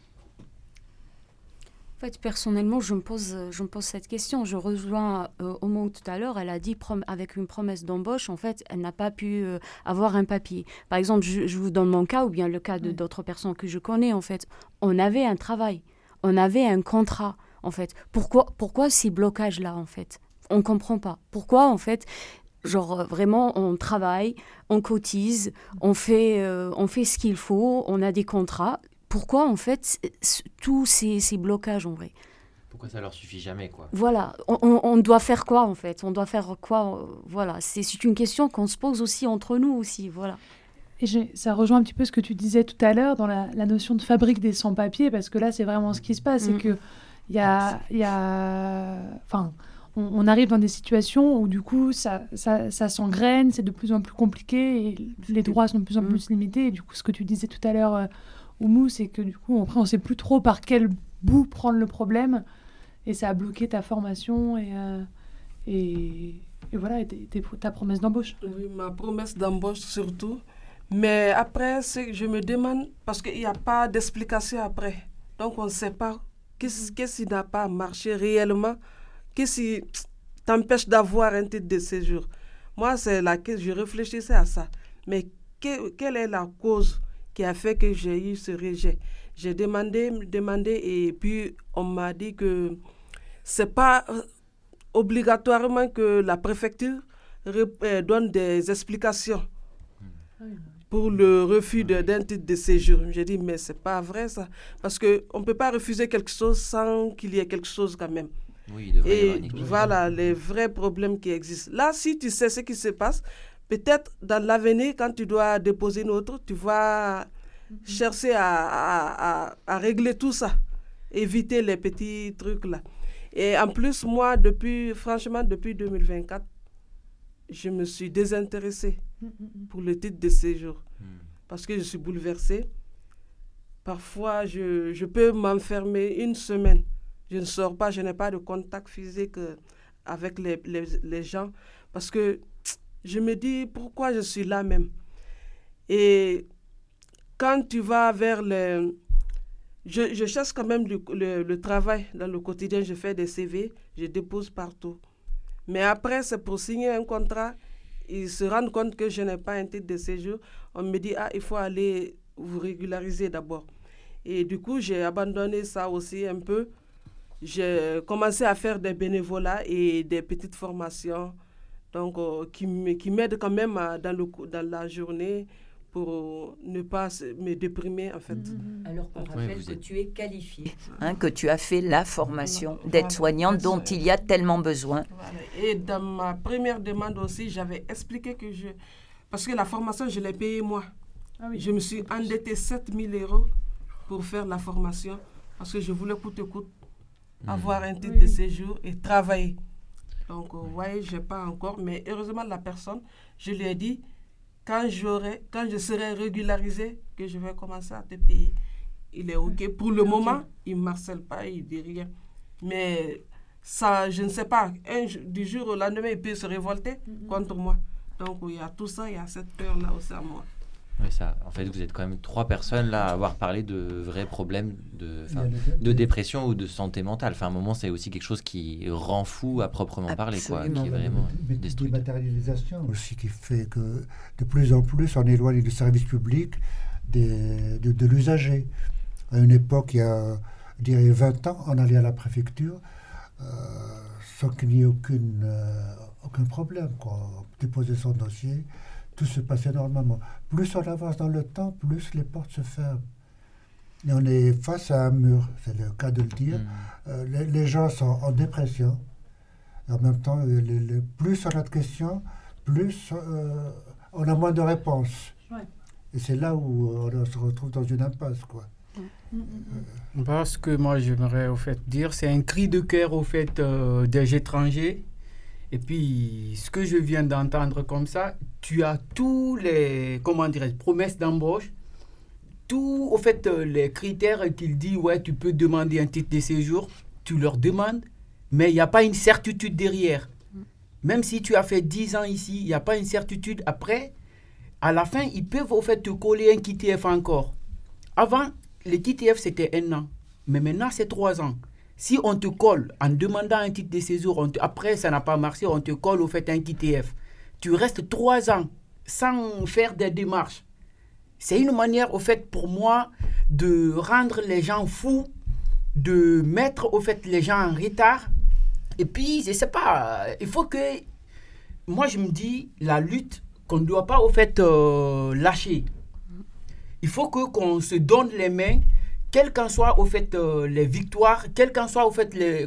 En fait, personnellement, je me pose cette question. Je rejoins Omo tout à l'heure. Elle a dit, avec une promesse d'embauche, en fait, elle n'a pas pu avoir un papier. Par exemple, je vous donne mon cas, ou bien le cas d'autres personnes que je connais, en fait. On avait un travail, on avait un contrat, en fait. Pourquoi ces blocages-là, en fait ? On ne comprend pas. Pourquoi, en fait, vraiment, on travaille, on cotise, on fait ce qu'il faut, on a des contrats. Pourquoi, en fait, tous ces blocages, en vrai ? Pourquoi ça leur suffit jamais, quoi ? Voilà, on doit faire quoi, en fait ? On doit faire quoi ? Voilà, c'est une question qu'on se pose aussi entre nous, aussi, voilà. Et ça rejoint un petit peu ce que tu disais tout à l'heure dans la notion de fabrique des sans-papiers, parce que là, c'est vraiment ce qui se passe, c'est qu'il y a enfin, on arrive dans des situations où, du coup, ça s'engraine, c'est de plus en plus compliqué, et les droits sont de plus en plus limités, et du coup, ce que tu disais tout à l'heure... Oumou, c'est que du coup, après, on ne sait plus trop par quel bout prendre le problème, et ça a bloqué ta formation et voilà, ta promesse d'embauche. Oui, ma promesse d'embauche surtout. Mais après, je me demande, parce qu'il n'y a pas d'explication après. Donc, on ne sait pas qu'est-ce qui n'a pas marché réellement, qu'est-ce qui t'empêche d'avoir un titre de séjour. Moi, je réfléchissais à ça. Mais quelle est la cause qui a fait que j'ai eu ce rejet? J'ai demandé et puis on m'a dit que c'est pas obligatoirement que la préfecture donne des explications pour le refus d'un titre de séjour. J'ai dit mais c'est pas vrai ça, parce que on peut pas refuser quelque chose sans qu'il y ait quelque chose quand même. Oui, et voilà les vrais problèmes qui existent. Là, si tu sais ce qui se passe, peut-être dans l'avenir, quand tu dois déposer une autre, tu vas chercher à régler tout ça, éviter les petits trucs là. Et en plus, moi, depuis 2024, je me suis désintéressée pour le titre de séjour parce que je suis bouleversée. Parfois, je peux m'enfermer une semaine. Je ne sors pas, je n'ai pas de contact physique avec les gens parce que je me dis pourquoi je suis là même. Et quand tu vas vers je cherche quand même le travail dans le quotidien, je fais des CV, je dépose partout. Mais après, c'est pour signer un contrat, ils se rendent compte que je n'ai pas un titre de séjour. On me dit, il faut aller vous régulariser d'abord. Et du coup, j'ai abandonné ça aussi un peu. J'ai commencé à faire des bénévolats et des petites formations. Donc, qui m'aide quand même dans la journée pour ne pas me déprimer, en fait. Alors qu'on rappelle que tu es qualifiée, que tu as fait la formation d'aide-soignante dont il y a tellement besoin. Voilà. Et dans ma première demande aussi, j'avais expliqué que parce que la formation, je l'ai payée moi. Ah oui. Je me suis endettée 7 000 € pour faire la formation parce que je voulais coûte que coûte avoir un titre de séjour et travailler. Donc, vous voyez, je n'ai pas encore, mais heureusement, la personne, je lui ai dit, quand je serai régularisée, que je vais commencer à te payer. il est OK. Pour le moment, il ne m'harcèle pas, il ne dit rien. Mais ça, je ne sais pas, du jour au lendemain, il peut se révolter contre moi. Donc, il y a tout ça, il y a cette peur-là aussi à moi. Oui, ça, en fait, vous êtes quand même 3 personnes là à avoir parlé de vrais problèmes de dépression ou de santé mentale. Enfin, à un moment, c'est aussi quelque chose qui rend fou à proprement parler, quoi, qui est vraiment destructeur. Dématérialisation aussi qui fait que de plus en plus, on éloigne du service public de l'usager. À une époque, il y a, je dirais, 20 ans, on allait à la préfecture sans qu'il n'y ait aucun problème, quoi. On déposait son dossier. Tout se passait normalement. Plus on avance dans le temps, plus les portes se ferment. Et on est face à un mur, c'est le cas de le dire. Les gens sont en dépression. Et en même temps, plus on a de questions, plus on a moins de réponses. Ouais. Et c'est là où on se retrouve dans une impasse, quoi. Parce que moi, j'aimerais au fait dire, c'est un cri de cœur au fait des étrangers. Et puis, ce que je viens d'entendre comme ça, tu as tous les, promesses d'embauche, tous, au fait, les critères qu'il dit, ouais, tu peux demander un titre de séjour, tu leur demandes, mais il n'y a pas une certitude derrière. Même si tu as fait 10 ans ici, il n'y a pas une certitude. Après, à la fin, ils peuvent, au fait, te coller un QTF encore. Avant, le QTF, c'était 1 an, mais maintenant, c'est 3 ans. Si on te colle en demandant un titre de séjour, après ça n'a pas marché, on te colle au fait un QTF. Tu restes 3 ans sans faire des démarches. C'est une manière au fait pour moi de rendre les gens fous, de mettre au fait les gens en retard. Et puis, je ne sais pas, il faut que, moi je me dis, la lutte qu'on ne doit pas au fait lâcher. Il faut qu'on se donne les mains. Quelles qu'en soient au fait les victoires, quelles qu'en soient au fait les,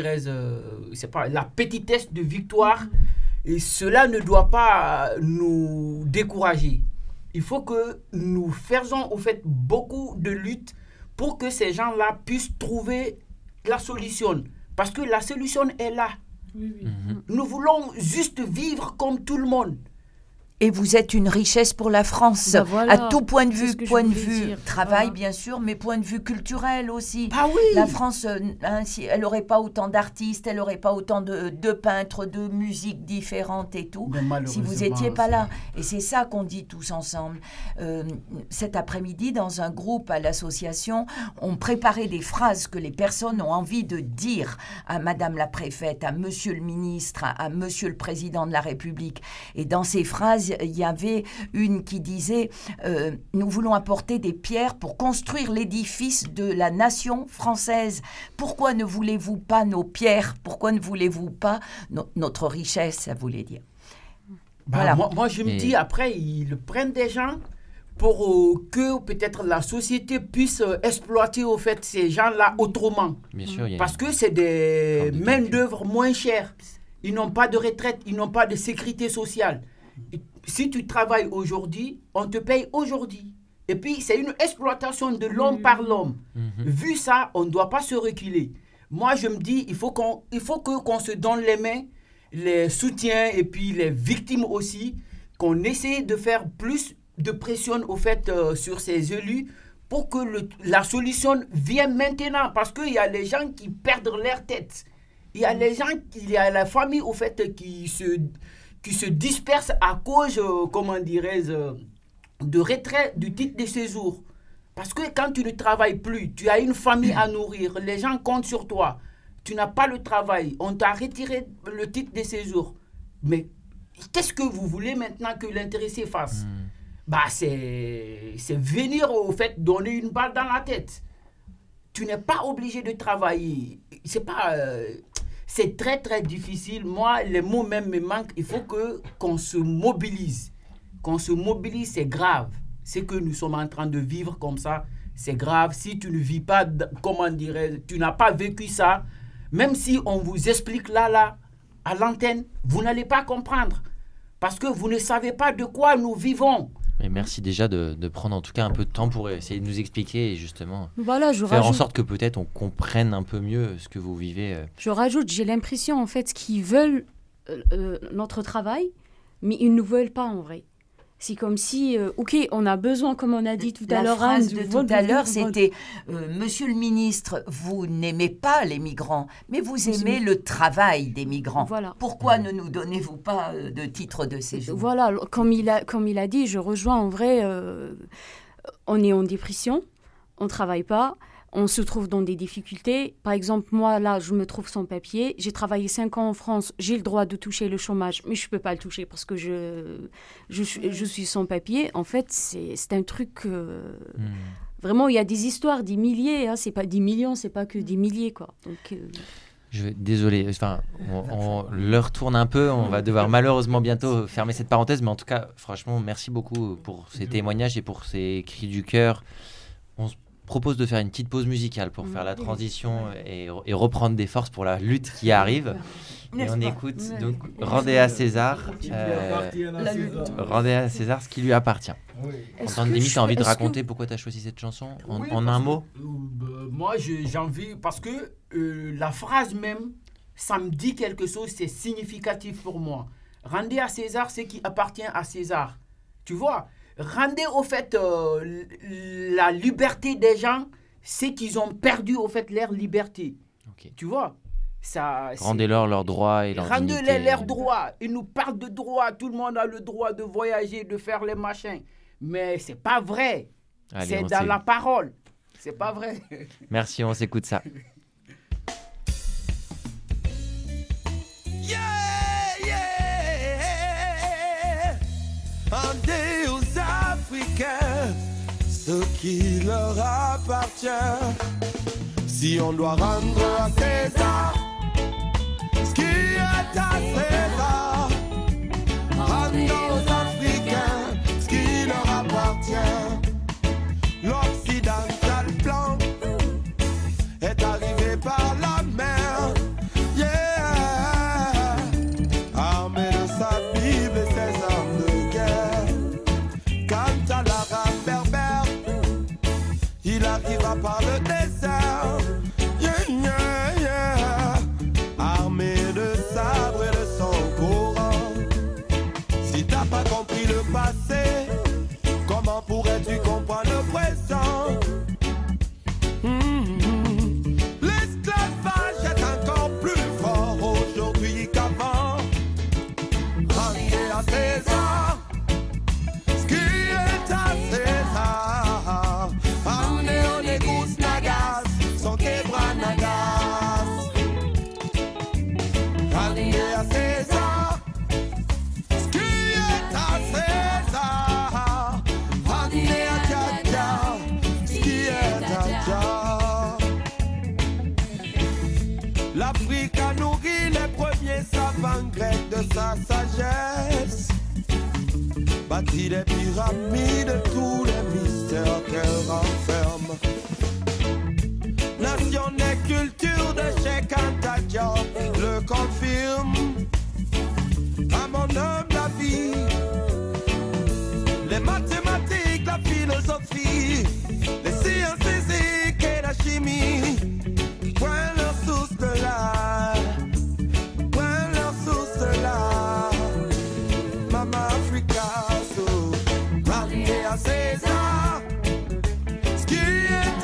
la petitesse de victoire, et cela ne doit pas nous décourager. Il faut que nous fassions au fait beaucoup de luttes pour que ces gens-là puissent trouver la solution. Parce que la solution est là. Oui. Nous voulons juste vivre comme tout le monde. Et vous êtes une richesse pour la France, voilà, à tout point de vue, travail voilà. Bien sûr, mais point de vue culturel aussi. Ah oui. La France, elle n'aurait pas autant d'artistes, elle n'aurait pas autant de peintres, de musiques différentes et tout, si vous n'étiez pas là. Et c'est ça qu'on dit tous ensemble. Cet après-midi, dans un groupe à l'association, on préparait des phrases que les personnes ont envie de dire à Madame la Préfète, à Monsieur le Ministre, à Monsieur le Président de la République. Et dans ces phrases, il y avait une qui disait « Nous voulons apporter des pierres pour construire l'édifice de la nation française. Pourquoi ne voulez-vous pas nos pierres? Pourquoi ne voulez-vous pas notre richesse ?» ça voulait dire. Voilà. Moi, je me dis, après, ils prennent des gens pour que peut-être la société puisse exploiter au fait ces gens-là autrement. Bien sûr, parce que c'est des main-d'œuvre moins chères. Ils n'ont pas de retraite, ils n'ont pas de sécurité sociale. Si tu travailles aujourd'hui, on te paye aujourd'hui. Et puis, c'est une exploitation de l'homme par l'homme. Vu ça, on ne doit pas se reculer. Moi, je me dis, il faut qu'on se donne les mains, les soutiens et puis les victimes aussi, qu'on essaie de faire plus de pression au fait sur ces élus pour que la solution vienne maintenant. Parce qu'il y a les gens qui perdent leur tête. Il y a les gens, il y a la famille au fait qui se dispersent à cause, de retrait du titre de séjour. Parce que quand tu ne travailles plus, tu as une famille à nourrir, les gens comptent sur toi. Tu n'as pas le travail, on t'a retiré le titre de séjour. Mais qu'est-ce que vous voulez maintenant que l'intéressé fasse? C'est venir au fait donner une balle dans la tête. Tu n'es pas obligé de travailler. C'est très très difficile. Moi, les mots même me manquent. Il faut qu'on se mobilise. Qu'on se mobilise, c'est grave. Ce que nous sommes en train de vivre comme ça, c'est grave. Si tu ne vis pas, tu n'as pas vécu ça, même si on vous explique là, à l'antenne, vous n'allez pas comprendre. Parce que vous ne savez pas de quoi nous vivons. Mais merci déjà de prendre en tout cas un peu de temps pour essayer de nous expliquer et justement faire en sorte que peut-être on comprenne un peu mieux ce que vous vivez. Je rajoute, j'ai l'impression en fait qu'ils veulent notre travail, mais ils ne veulent pas en vrai. C'est comme si, on a besoin, comme on a dit tout à l'heure. La phrase de tout à l'heure, c'était Monsieur le ministre, vous n'aimez pas les migrants, mais vous aimez le travail des migrants. Voilà. Pourquoi ne nous donnez-vous pas de titre de séjour ? Voilà, comme il a dit, je rejoins en vrai, on est en dépression, on ne travaille pas. On se trouve dans des difficultés. Par exemple, moi, là, je me trouve sans papier. J'ai travaillé 5 ans en France. J'ai le droit de toucher le chômage, mais je ne peux pas le toucher parce que je suis sans papier. En fait, c'est un truc... Vraiment, il y a des histoires, des milliers. Hein, c'est pas 10 millions, c'est pas que des milliers, quoi. Donc, Désolé, l'heure tourne un peu. On va devoir malheureusement bientôt fermer cette parenthèse. Mais en tout cas, franchement, merci beaucoup pour ces témoignages et pour ces cris du cœur. On se propose de faire une petite pause musicale pour faire la transition et reprendre des forces pour la lutte qui arrive. Et on écoute donc Rendez à César, Rendez à César ce qui lui appartient. Pandémie, tu as envie de raconter pourquoi tu as choisi cette chanson en un mot? Moi, j'ai envie, parce que la phrase même, ça me dit quelque chose, c'est significatif pour moi. Rendez à César ce qui appartient à César. Tu vois? Rendez au fait la liberté des gens, c'est qu'ils ont perdu au fait leur liberté. Okay. Tu vois? Rendez-leur leurs droits et leur dignité. Rendez-leur leurs droits. Ils nous parlent de droits. Tout le monde a le droit de voyager, de faire les machins. Mais c'est pas vrai. Allez, c'est dans la parole. C'est pas vrai. Merci, on s'écoute ça. Rendez aux Africains ce qui leur appartient. Si on doit rendre à César ce qui est à César, rendez aux Africains ce qui leur appartient. L'occidental blanc est arrivé par la mer, armé de sa Bible et ses armes de guerre. Quant à l'arabe berbère, il arriva par le désert, armé de sabre et de son courant. Si t'as pas compris le passé, comment pourrais-tu comprendre le présent? L'esclavage est encore plus fort aujourd'hui qu'avant. Rendez à César ce qui est à César. Amenez on égout nagas, son quebra nagas. Rendez à César ce qui est à César. Rendez à Dja ce qui est à Dja. L'Afrique a nourri les premiers savants grecs de sa sagesse, bâti des pyramides, tous les mystères qu'elle renferme. Nation des cultures de Cheikh Anta Diop le confirme. À mon humble avis, les mathématiques, la philosophie, les sciences physiques et la chimie, point leur source de là, point leur source de là. Mama Africa, so rendez à César ce qui est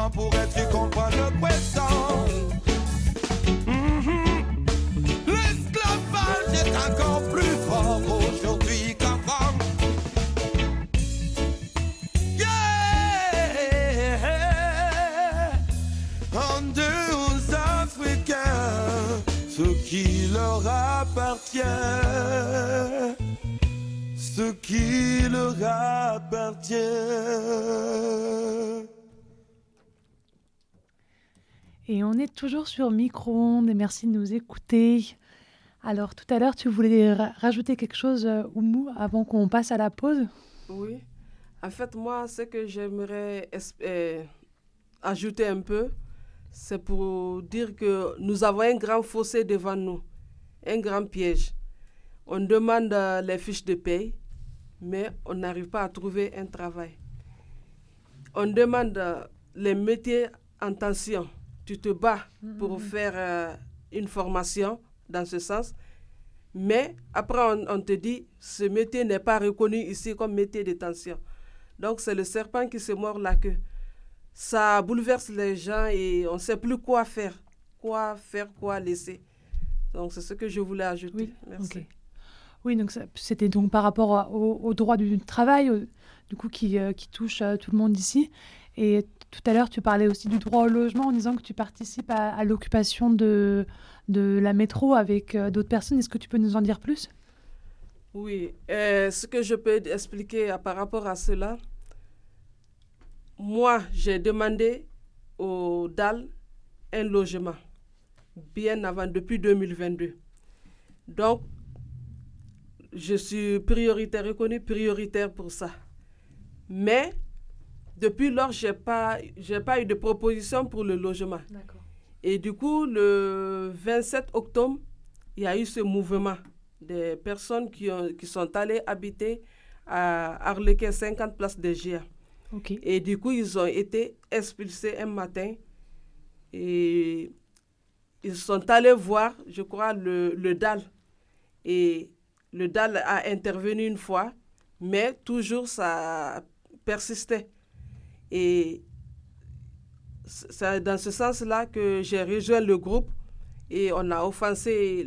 temps pour être, tu comprends le présent. L'esclavage est encore plus fort aujourd'hui qu'avant. Rendez aux Africains ce qui leur appartient, ce qui leur appartient. Et on est toujours sur Micro-ondes et merci de nous écouter. Alors tout à l'heure, tu voulais rajouter quelque chose, Oumou, avant qu'on passe à la pause? Oui. En fait, moi, ce que j'aimerais ajouter un peu, c'est pour dire que nous avons un grand fossé devant nous, un grand piège. On demande les fiches de paye, mais on n'arrive pas à trouver un travail. On demande les métiers en tension. Tu te bats pour faire une formation dans ce sens, mais après on te dit ce métier n'est pas reconnu ici comme métier de tension. Donc c'est le serpent qui se mord la queue. Ça bouleverse les gens et on ne sait plus quoi faire, quoi laisser. Donc c'est ce que je voulais ajouter. Oui, merci. Okay. Oui, donc c'était donc par rapport au droit du travail, du coup qui touche tout le monde ici. Et tout à l'heure, tu parlais aussi du droit au logement en disant que tu participes à l'occupation de la métro avec d'autres personnes. Est-ce que tu peux nous en dire plus? Oui, ce que je peux expliquer par rapport à cela, moi, j'ai demandé au DAL un logement, bien avant, depuis 2022. Donc, je suis reconnue prioritaire pour ça. Mais, depuis lors, j'ai pas eu de proposition pour le logement. D'accord. Et du coup, le 27 octobre, il y a eu ce mouvement des personnes qui sont allées habiter à Arlequin, 50 places de GIA. Okay. Et du coup, ils ont été expulsés un matin. Et ils sont allés voir, je crois, le DAL. Et le DAL a intervenu une fois, mais toujours ça persistait. Et c'est dans ce sens-là que j'ai rejoint le groupe et on a offensé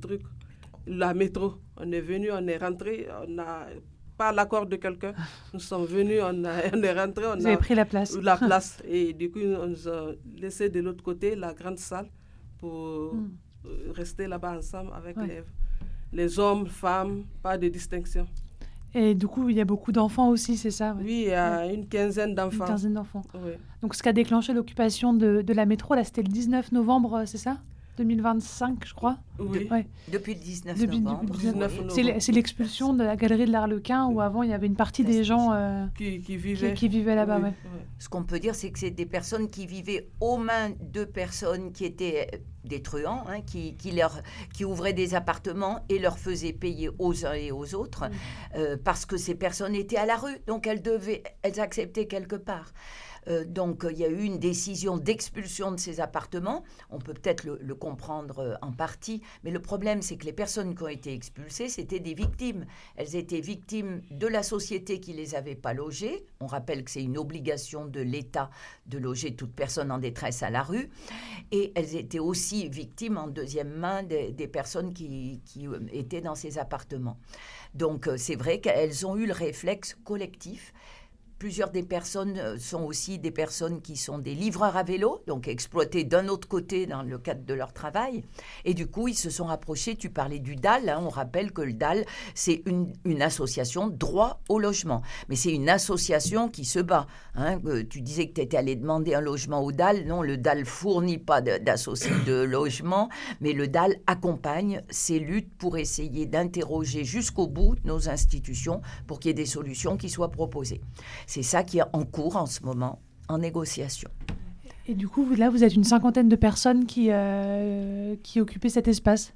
la métro. On est venu, on est rentré, on n'a pas l'accord de quelqu'un. Nous sommes venus, on est rentré, Vous avez pris la place. Et du coup, on nous a laissé de l'autre côté la grande salle pour rester là-bas ensemble avec les hommes, femmes, pas de distinction. Et du coup, il y a beaucoup d'enfants aussi, c'est ça? Oui, il y a une quinzaine d'enfants. Une quinzaine d'enfants. Oui. Donc, ce qui a déclenché l'occupation de la métro, là, c'était le 19 novembre, c'est ça? 2025, je crois. Oui. Depuis le 19 novembre. Depuis 19 novembre. C'est l'expulsion de la galerie de l'Arlequin où avant, il y avait une partie des gens qui vivaient là-bas. Oui. Ouais. Ce qu'on peut dire, c'est que c'est des personnes qui vivaient aux mains de personnes qui étaient des truands, hein, qui ouvraient des appartements et leur faisaient payer aux uns et aux autres, parce que ces personnes étaient à la rue, donc elles acceptaient quelque part. Donc, il y a eu une décision d'expulsion de ces appartements. On peut peut-être le comprendre en partie, mais le problème, c'est que les personnes qui ont été expulsées, c'était des victimes. Elles étaient victimes de la société qui ne les avait pas logées. On rappelle que c'est une obligation de l'État de loger toute personne en détresse à la rue. Et elles étaient aussi victimes en deuxième main des personnes qui étaient dans ces appartements. Donc, c'est vrai qu'elles ont eu le réflexe collectif. Plusieurs des personnes sont aussi des personnes qui sont des livreurs à vélo, donc exploités d'un autre côté dans le cadre de leur travail. Et du coup, ils se sont rapprochés. Tu parlais du DAL. Hein, on rappelle que le DAL, c'est une association droit au logement. Mais c'est une association qui se bat. Hein. Tu disais que tu étais allé demander un logement au DAL. Non, le DAL fournit pas de logement, mais le DAL accompagne ces luttes pour essayer d'interroger jusqu'au bout nos institutions pour qu'il y ait des solutions qui soient proposées. C'est ça qui est en cours en ce moment, en négociation. Et du coup, là, vous êtes une cinquantaine de personnes qui occupaient cet espace.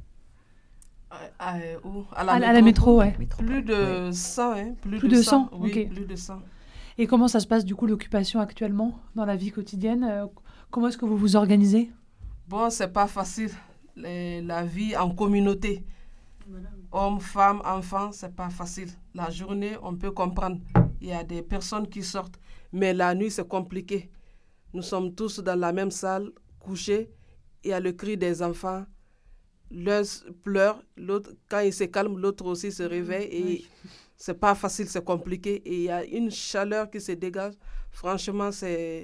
À la métro, ouais. Plus de 100, hein. Plus de 100, oui, okay. Plus de 100. Et comment ça se passe, du coup, l'occupation actuellement, dans la vie quotidienne? Comment est-ce que vous vous organisez? Bon, c'est pas facile. La vie en communauté. Hommes, femmes, enfants, c'est pas facile. La journée, on peut comprendre. Il y a des personnes qui sortent. Mais la nuit, c'est compliqué. nous sommes tous dans la même salle, couchés. Il y a le cri des enfants. L'un pleure, l'autre, quand il se calme, l'autre aussi se réveille. Et c'est pas facile, c'est compliqué. Et il y a une chaleur qui se dégage. Franchement, c'est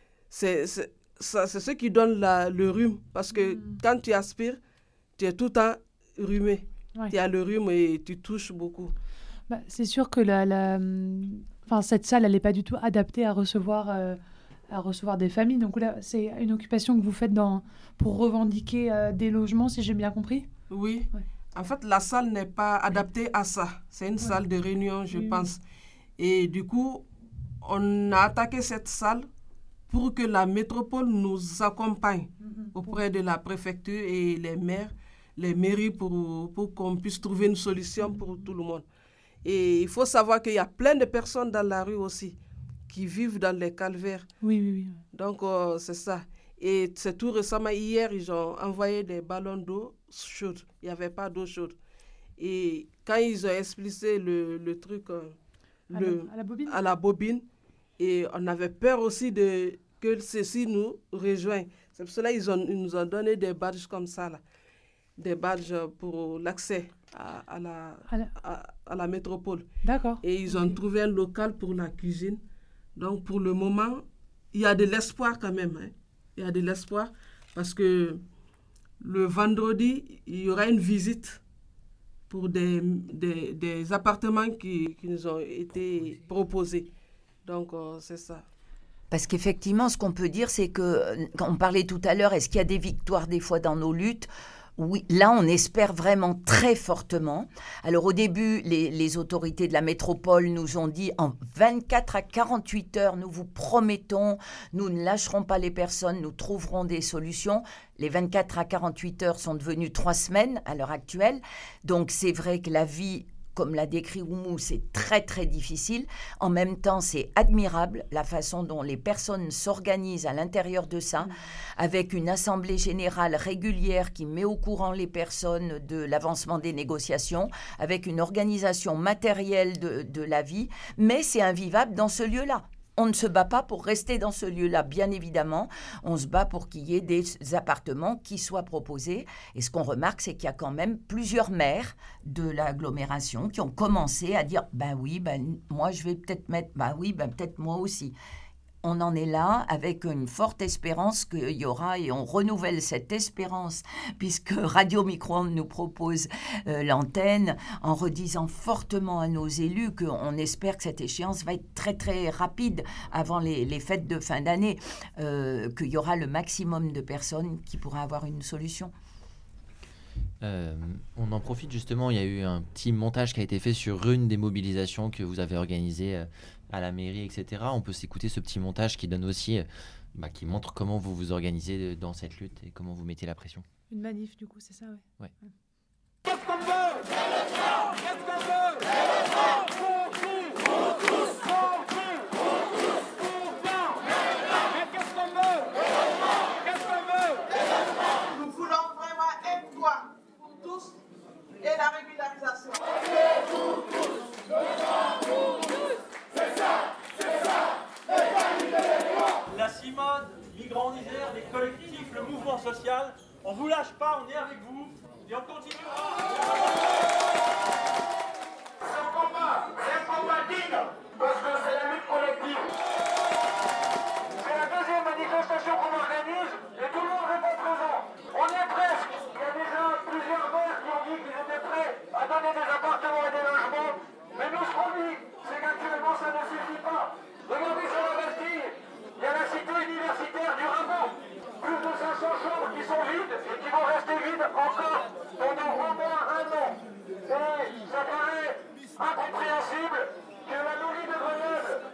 ce qui donne le rhume. Parce que quand tu aspires, tu es tout le temps rhumé. Tu as le rhume et tu touches beaucoup. Bah, c'est sûr que cette salle, elle n'est pas du tout adaptée à recevoir des familles. Donc là, c'est une occupation que vous faites pour revendiquer des logements, si j'ai bien compris. Oui. Ouais. En fait, la salle n'est pas adaptée à ça. C'est une salle de réunion, je pense. Et du coup, on a attaqué cette salle pour que la métropole nous accompagne auprès de la préfecture et les maires, les mairies pour qu'on puisse trouver une solution pour tout le monde. Et il faut savoir qu'il y a plein de personnes dans la rue aussi qui vivent dans les calvaires. Oui. Donc, c'est ça. Et c'est tout récemment, hier, ils ont envoyé des ballons d'eau chaude. Il n'y avait pas d'eau chaude. Et quand ils ont expliqué le truc à la bobine, et on avait peur aussi que ceci nous rejoigne. C'est pour cela qu'ils nous ont donné des badges comme ça, là. Des badges pour l'accès à la métropole. D'accord. Et ils ont trouvé un local pour la cuisine. Donc, pour le moment, il y a de l'espoir quand même. Hein. Il y a de l'espoir parce que le vendredi, il y aura une visite pour des appartements qui nous ont été proposés. Donc, c'est ça. Parce qu'effectivement, ce qu'on peut dire, c'est que, quand on parlait tout à l'heure, est-ce qu'il y a des victoires des fois dans nos luttes ? Oui, là, on espère vraiment très fortement. Alors, au début, les autorités de la métropole nous ont dit en 24 à 48 heures, nous vous promettons, nous ne lâcherons pas les personnes, nous trouverons des solutions. Les 24 à 48 heures sont devenues 3 semaines à l'heure actuelle. Donc, c'est vrai que la vie, comme l'a décrit Oumou, c'est très, très difficile. En même temps, c'est admirable la façon dont les personnes s'organisent à l'intérieur de ça, avec une assemblée générale régulière qui met au courant les personnes de l'avancement des négociations, avec une organisation matérielle de la vie. Mais c'est invivable dans ce lieu-là. On ne se bat pas pour rester dans ce lieu-là, bien évidemment. On se bat pour qu'il y ait des appartements qui soient proposés. Et ce qu'on remarque, c'est qu'il y a quand même plusieurs maires de l'agglomération qui ont commencé à dire « ben oui, moi je vais peut-être mettre, peut-être moi aussi ». On en est là avec une forte espérance qu'il y aura, et on renouvelle cette espérance puisque Radio Micro-ondes nous propose l'antenne, en redisant fortement à nos élus qu'on espère que cette échéance va être très très rapide avant les fêtes de fin d'année, qu'il y aura le maximum de personnes qui pourraient avoir une solution. On en profite justement, il y a eu un petit montage qui a été fait sur une des mobilisations que vous avez organisées à la mairie, etc. On peut s'écouter ce petit montage qui donne aussi, qui montre comment vous vous organisez dans cette lutte et comment vous mettez la pression. Une manif du coup, c'est ça, ouais. Qu'est-ce qu'on veut ? Qu'est-ce qu'on veut ? Pour qui ? Pour tous. Pour qui ? Pour bien. Mais qu'est-ce qu'on veut ? Qu'est-ce qu'on veut ? Nous voulons vraiment un toit pour tous et la régularisation. La CIMAD, Migrants en Isère, les collectifs, le mouvement social, on vous lâche pas, on est avec vous et on continuera. Ce combat, c'est un combat digne parce que c'est la lutte collective. C'est la deuxième manifestation qu'on organise et tout le monde répond présent. On est presque. Il y a déjà plusieurs maires qui ont dit qu'ils étaient prêts à donner des appartements et des logements. Mais nous, ce qu'on dit, c'est qu'actuellement, ça ne suffit pas. Regardez sur la Bastille, il y a la cité universitaire du Rabot. Plus de 500 chambres qui sont vides et qui vont rester vides encore pendant au moins 1 an. Et ça paraît incompréhensible que la mairie de Grenoble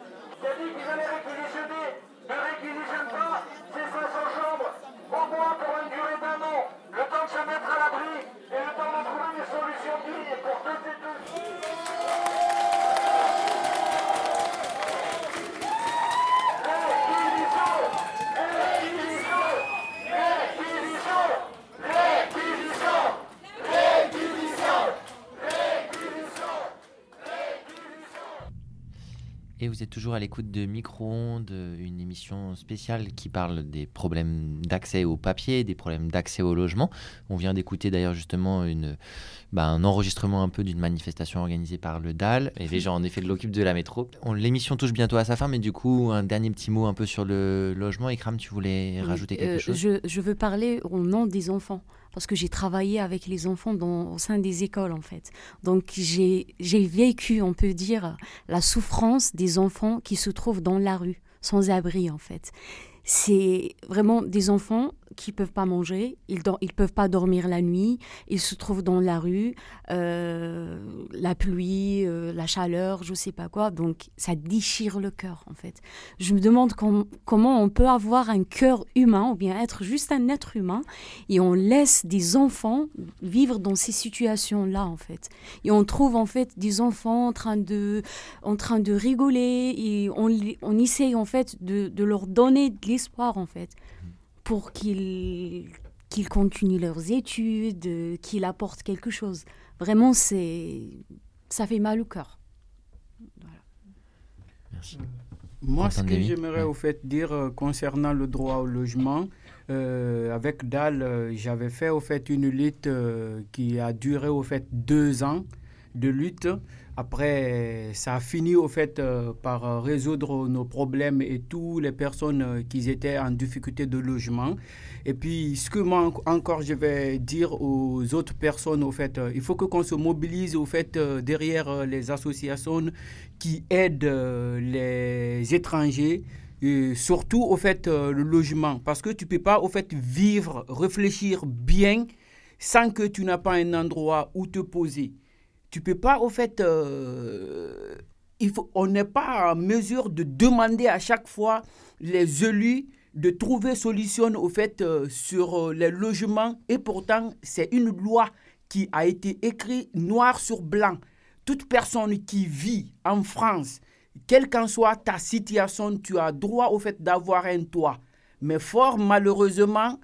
Et vous êtes toujours à l'écoute de Micro-ondes, une émission spéciale qui parle des problèmes d'accès au papier, des problèmes d'accès au logement. On vient d'écouter d'ailleurs justement un enregistrement un peu d'une manifestation organisée par le DAL et les gens en effet de l'Occupe de la métro. L'émission touche bientôt à sa fin, mais du coup, un dernier petit mot un peu sur le logement. Ikram, tu voulais rajouter quelque chose ? Je veux parler au nom des enfants, parce que j'ai travaillé avec les enfants au sein des écoles, en fait. Donc, j'ai vécu, on peut dire, la souffrance des enfants qui se trouvent dans la rue, sans abri, en fait. C'est vraiment des enfants qui ne peuvent pas manger, ils ne peuvent pas dormir la nuit, ils se trouvent dans la rue, la pluie, la chaleur, je ne sais pas quoi, donc ça déchire le cœur en fait. Je me demande comment on peut avoir un cœur humain ou bien être juste un être humain et on laisse des enfants vivre dans ces situations-là en fait. Et on trouve en fait des enfants en train de rigoler et on essaye en fait de leur donner de l'espoir en fait, pour qu'ils continuent leurs études, qu'ils apportent quelque chose. Vraiment, ça fait mal au cœur. Voilà. Merci. Moi, ce que j'aimerais au fait dire concernant le droit au logement, avec DAL, j'avais fait au fait une lutte qui a duré au fait 2 ans de lutte. Après, ça a fini au fait par résoudre nos problèmes et toutes les personnes qui étaient en difficulté de logement. Et puis, ce que moi encore je vais dire aux autres personnes, au fait, il faut qu'on se mobilise au fait derrière les associations qui aident les étrangers. Et surtout au fait le logement, parce que tu peux pas au fait vivre, réfléchir bien sans que tu n'as pas un endroit où te poser. Tu peux pas, au fait, on n'est pas en mesure de demander à chaque fois les élus de trouver solution, au fait, sur les logements. Et pourtant, c'est une loi qui a été écrite noir sur blanc. Toute personne qui vit en France, quelle qu'en soit ta situation, tu as droit, au fait, d'avoir un toit. Mais fort malheureusement,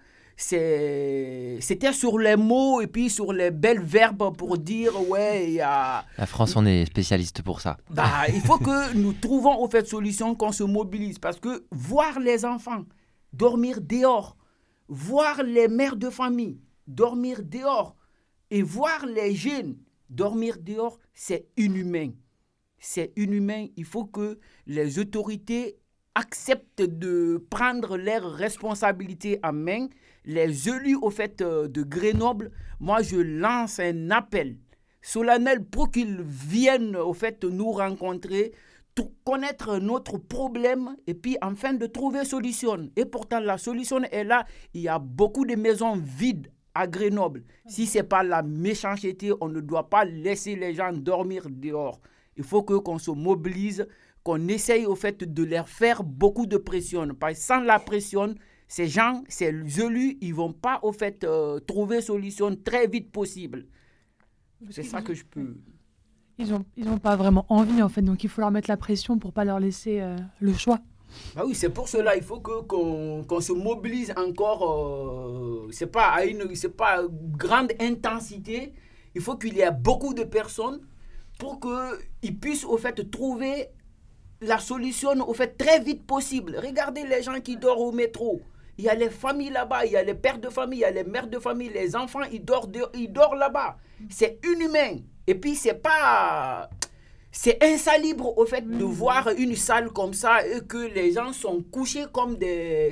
c'était sur les mots et puis sur les belles verbes pour dire ouais, il y a... La France, on est spécialiste pour ça. Il faut que nous trouvons au fait solution, qu'on se mobilise, parce que voir les enfants dormir dehors, voir les mères de famille dormir dehors et voir les jeunes dormir dehors, c'est inhumain. C'est inhumain. Il faut que les autorités acceptent de prendre leurs responsabilités en main. Les élus au fait de Grenoble, moi je lance un appel solennel pour qu'ils viennent au fait nous rencontrer, connaître notre problème et puis enfin de trouver solution. Et pourtant la solution est là. Il y a beaucoup de maisons vides à Grenoble. Si ce n'est pas la méchanceté, on ne doit pas laisser les gens dormir dehors. Il faut qu'on se mobilise, qu'on essaye au fait de leur faire beaucoup de pression. Parce que sans la pression, ces gens, ces élus, ils ne vont pas au fait trouver solution très vite possible. C'est ça que je peux... Ils ont pas vraiment envie en fait, donc il faut leur mettre la pression pour ne pas leur laisser le choix. Bah oui, c'est pour cela il faut qu'on se mobilise encore. C'est pas à grande intensité. Il faut qu'il y ait beaucoup de personnes pour qu'ils puissent au fait trouver la solution au fait très vite possible. Regardez les gens qui dorment au métro. Il y a les familles là-bas, il y a les pères de famille, il y a les mères de famille, les enfants, ils dorment là-bas. C'est inhumain. Et puis c'est insalubre au fait de voir une salle comme ça et que les gens sont couchés comme des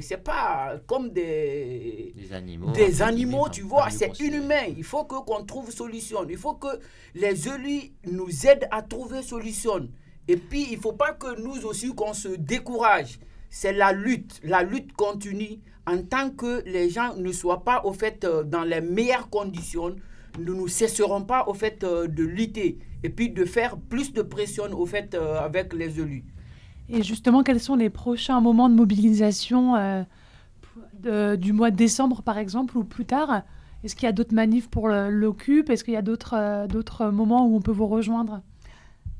animaux, tu vois, c'est inhumain. Il faut qu'on trouve solution. Il faut que les élus nous aident à trouver solution. Et puis, il ne faut pas que nous aussi, qu'on se décourage. C'est la lutte continue. En tant que les gens ne soient pas, au fait, dans les meilleures conditions, nous ne cesserons pas, au fait, de lutter. Et puis, de faire plus de pression, au fait, avec les élus. Et justement, quels sont les prochains moments de mobilisation du mois de décembre, par exemple, ou plus tard ? Est-ce qu'il y a d'autres manifs pour l'Occupe ? Est-ce qu'il y a d'autres moments où on peut vous rejoindre ?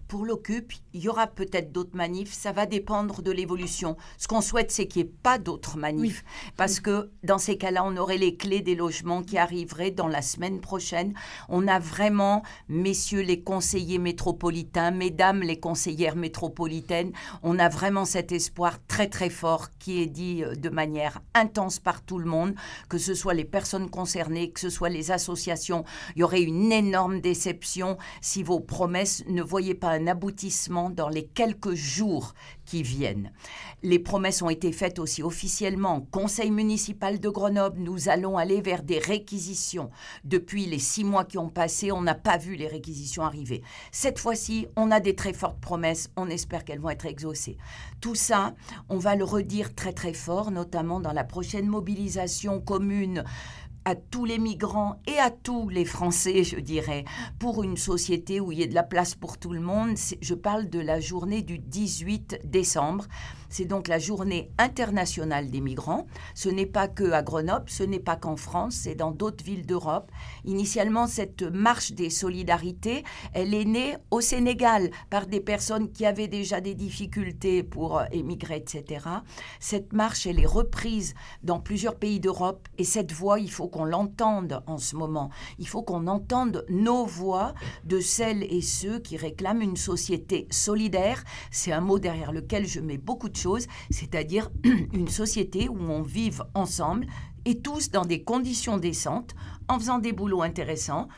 pour l'Occup, il y aura peut-être d'autres manifs, ça va dépendre de l'évolution. Ce qu'on souhaite, c'est qu'il n'y ait pas d'autres manifs, parce que dans ces cas-là, on aurait les clés des logements qui arriveraient dans la semaine prochaine. On a vraiment, messieurs les conseillers métropolitains, mesdames les conseillères métropolitaines, on a vraiment cet espoir très très fort qui est dit de manière intense par tout le monde, que ce soit les personnes concernées, que ce soit les associations. Il y aurait une énorme déception si vos promesses ne voyaient pas un aboutissement dans les quelques jours qui viennent. Les promesses ont été faites aussi officiellement au Conseil municipal de Grenoble. Nous allons aller vers des réquisitions. Depuis les 6 mois qui ont passé, on n'a pas vu les réquisitions arriver. Cette fois-ci, on a des très fortes promesses. On espère qu'elles vont être exaucées. Tout ça, on va le redire très très fort, notamment dans la prochaine mobilisation commune à tous les migrants et à tous les Français, je dirais, pour une société où il y ait de la place pour tout le monde. Je parle de la journée du 18 décembre. C'est donc la journée internationale des migrants. Ce n'est pas qu'à Grenoble, ce n'est pas qu'en France, c'est dans d'autres villes d'Europe. Initialement, cette marche des solidarités, elle est née au Sénégal par des personnes qui avaient déjà des difficultés pour émigrer, etc. Cette marche, elle est reprise dans plusieurs pays d'Europe et cette voix, il faut qu'on l'entende en ce moment. Il faut qu'on entende nos voix de celles et ceux qui réclament une société solidaire. C'est un mot derrière lequel je mets beaucoup de choses, c'est-à-dire une société où on vive ensemble et tous dans des conditions décentes, en faisant des boulots intéressants,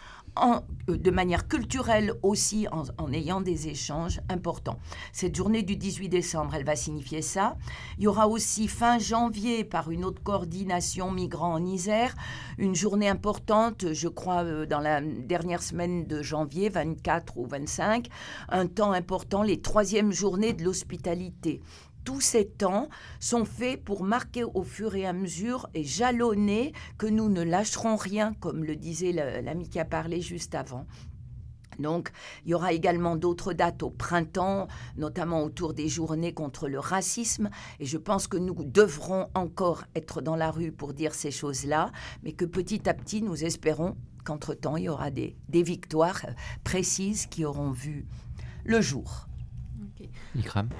de manière culturelle aussi, en ayant des échanges importants. Cette journée du 18 décembre, elle va signifier ça. Il y aura aussi fin janvier, par une autre coordination migrants en Isère, une journée importante, je crois, dans la dernière semaine de janvier, 24 ou 25, un temps important, les 3e journées de l'hospitalité. Tous ces temps sont faits pour marquer au fur et à mesure et jalonner que nous ne lâcherons rien, comme le disait l'ami qui a parlé juste avant. Donc, il y aura également d'autres dates au printemps, notamment autour des journées contre le racisme. Et je pense que nous devrons encore être dans la rue pour dire ces choses-là, mais que petit à petit, nous espérons qu'entre-temps, il y aura des victoires précises qui auront vu le jour. Ikram.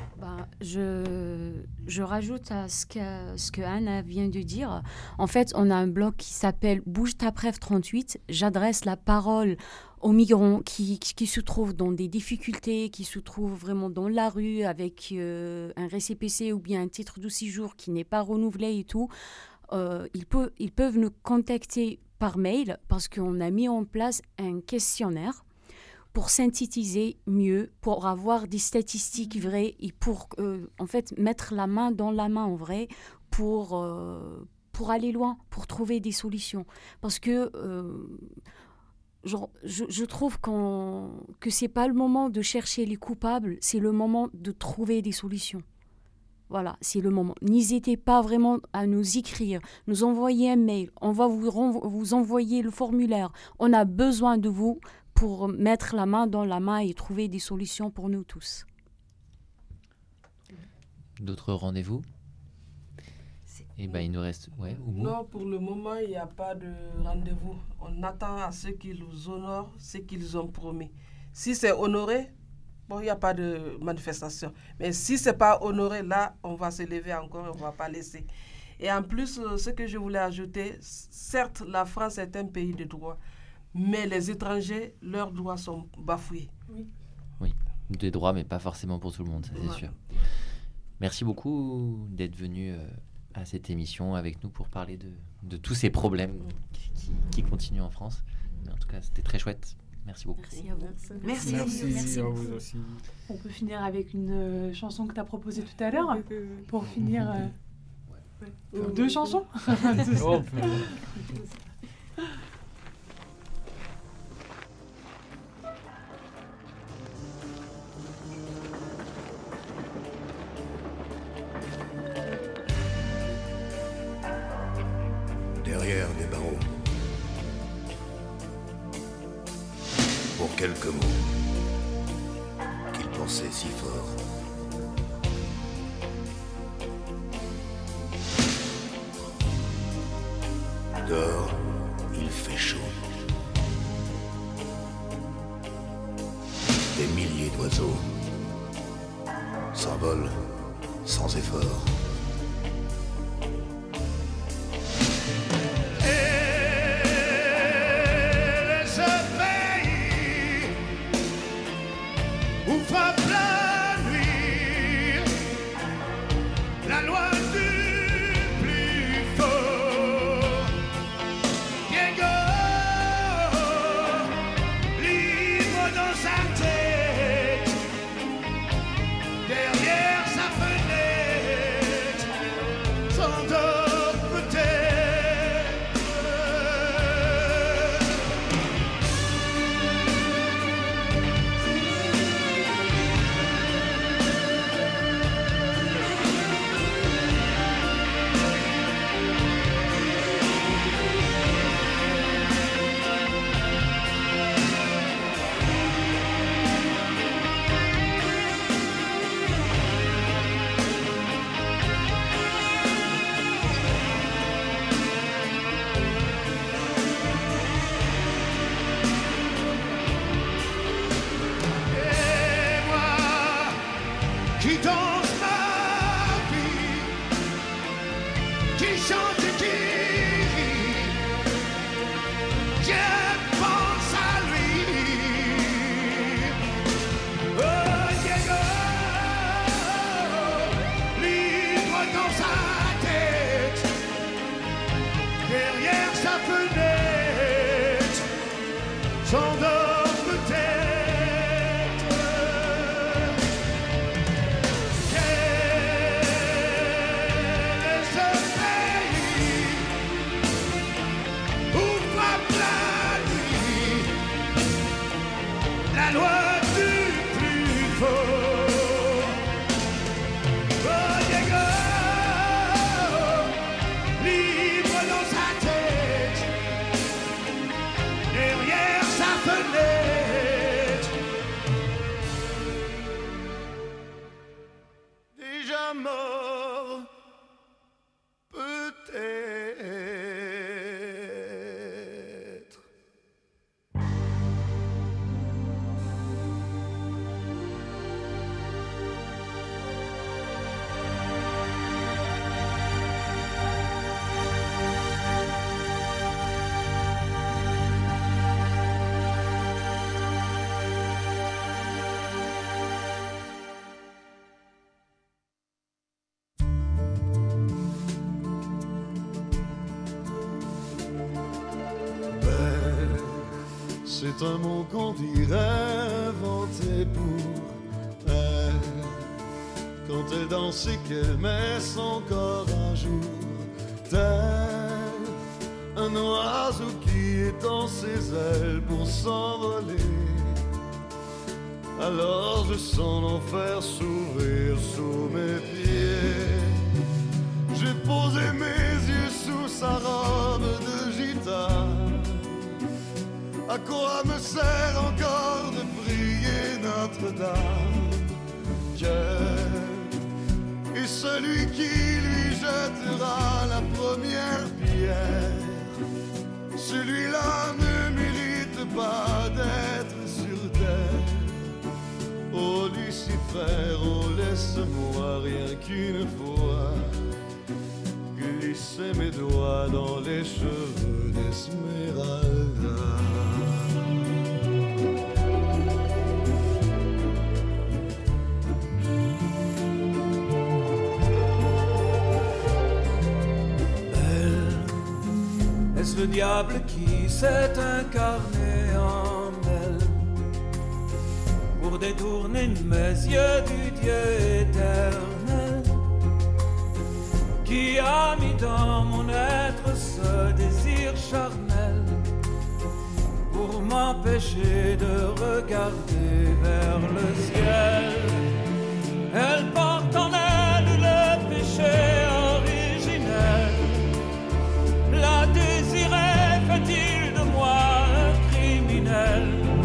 Je rajoute à ce que Anna vient de dire. En fait, on a un blog qui s'appelle Bouge ta Preuve 38. J'adresse la parole aux migrants qui se trouvent dans des difficultés, qui se trouvent vraiment dans la rue avec un récépissé ou bien un titre de séjour qui n'est pas renouvelé et tout. Ils peuvent nous contacter par mail parce qu'on a mis en place un questionnaire pour synthétiser mieux, pour avoir des statistiques vraies et pour en fait mettre la main dans la main en vrai pour aller loin, pour trouver des solutions. Parce que je trouve que c'est pas le moment de chercher les coupables, c'est le moment de trouver des solutions. Voilà, c'est le moment. N'hésitez pas vraiment à nous écrire, nous envoyer un mail. On va vous envoyer le formulaire. On a besoin de vous pour mettre la main dans la main et trouver des solutions pour nous tous. D'autres rendez-vous ? Eh bien, il nous reste... Ouais, non, pour le moment, il n'y a pas de rendez-vous. On attend à ceux qui nous honorent ce qu'ils ont promis. Si c'est honoré, bon, il n'y a pas de manifestation. Mais si ce n'est pas honoré, là, on va se lever encore et on ne va pas laisser. Et en plus, ce que je voulais ajouter, certes, la France est un pays de droit, mais les étrangers, leurs droits sont bafoués. Oui, des droits, mais pas forcément pour tout le monde, ça c'est sûr. Merci beaucoup d'être venu à cette émission avec nous pour parler de tous ces problèmes qui continuent en France. Mais en tout cas, c'était très chouette. Merci beaucoup. Merci à vous. Merci à vous aussi. On peut finir avec une chanson que tu as proposée tout à l'heure pour finir. 2 chansons. Derrière des barreaux, pour quelques mots qu'il pensait si fort. Dehors, il fait chaud. Des milliers de oiseau s'envole sans effort. Frappe la nuit, la loi du plus fort. Diego, libre dans sa tête, derrière sa fenêtre, s'endort peut-être. Qui danse ma vie, qui chante et qui rit, je pense à lui. Oh Diego, libre dans sa tête, derrière sa fenêtre, s'endort peut-être. La loi du plus fort. Oh Diego, libre dans sa tête, derrière sa fenêtre. Déjà mort, peut-être. C'est un mot qu'on dirait inventé pour elle, quand elle danse et qu'elle met son corps à jour, tel un oiseau qui étend ses ailes pour s'envoler. Alors je sens l'enfer s'ouvrir sous mes pieds. J'ai posé mes yeux sous sa robe de gitane. À quoi me sert encore de prier Notre-Dame? Cœur est celui qui lui jettera la première pierre. Celui-là ne mérite pas d'être sur terre. Oh Lucifer, oh laisse-moi rien qu'une fois glisser mes doigts dans les cheveux d'Esmeralda. Est-ce le diable qui s'est incarné en elle pour détourner mes yeux du Dieu éternel, qui a mis dans mon être ce désir charnel pour m'empêcher de regarder vers le ciel? Elle porte en elle le péché originel. La désirait, fait-il de moi un criminel?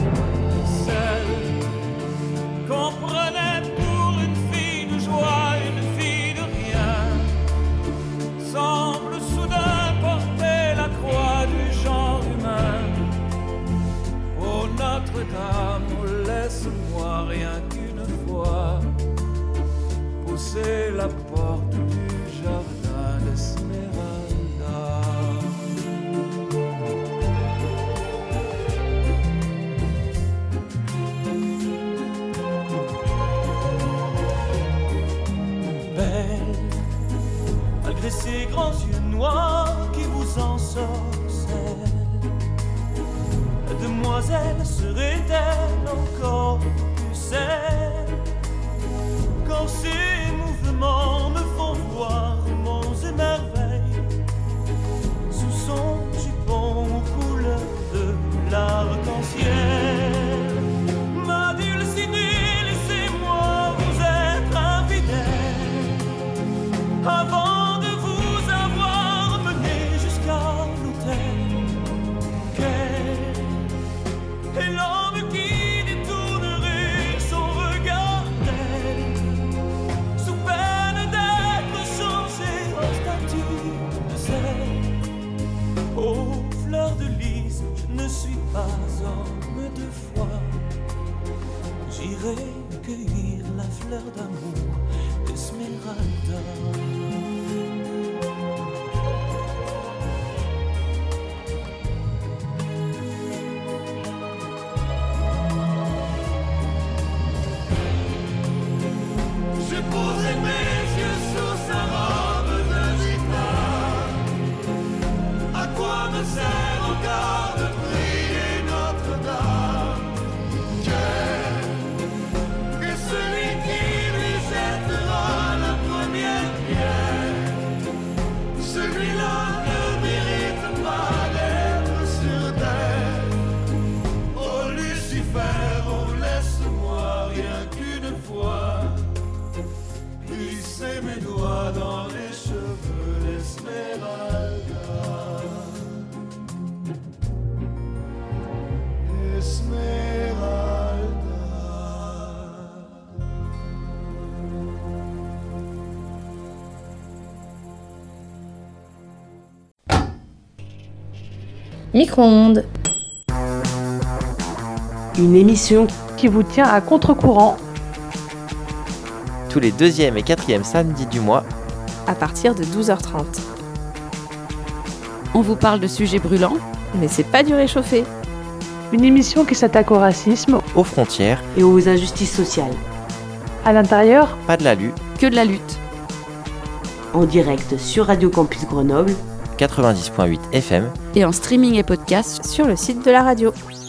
Celle qu'on prenait pour une fille de joie, une fille de rien, semble soudain porter la croix du genre humain. Oh Notre-Dame, laisse-moi rien yeux noirs qui vous ensorcellent. Demoiselle, serait-elle encore plus celle quand ces mouvements me font voir monts et merveilles sous son jupon aux couleurs de l'arc-en-ciel? Ma dulcinée, laissez-moi vous être infidèle avant de vous avoir mené jusqu'à l'autel. Et l'homme qui détournerait son regard d'elle, sous peine d'être changé en statue de sel. Ô fleur de lys, je ne suis pas homme de foi. J'irai cueillir la fleur d'amour d'Esmeralda. Je poserai mes yeux sous sa robe de gitane. À quoi me sert encore de prier Notre-Dame? Que celui qui lui jettera la première pierre, celui-là ne mérite pas d'être sur terre. Oh Lucifer, oh laisse-moi rien qu'une fois glisser mes doigts dans les cheveux d'Esmeralda. Esmeralda. Micro-ondes. Une émission qui vous tient à contre-courant tous les 2e et 4e samedis du mois à partir de 12h30. On vous parle de sujets brûlants, mais c'est pas du réchauffé. Une émission qui s'attaque au racisme, aux frontières et aux injustices sociales. À l'intérieur, pas de la lutte, que de la lutte. En direct sur Radio Campus Grenoble 90.8 FM et en streaming et podcast sur le site de la radio.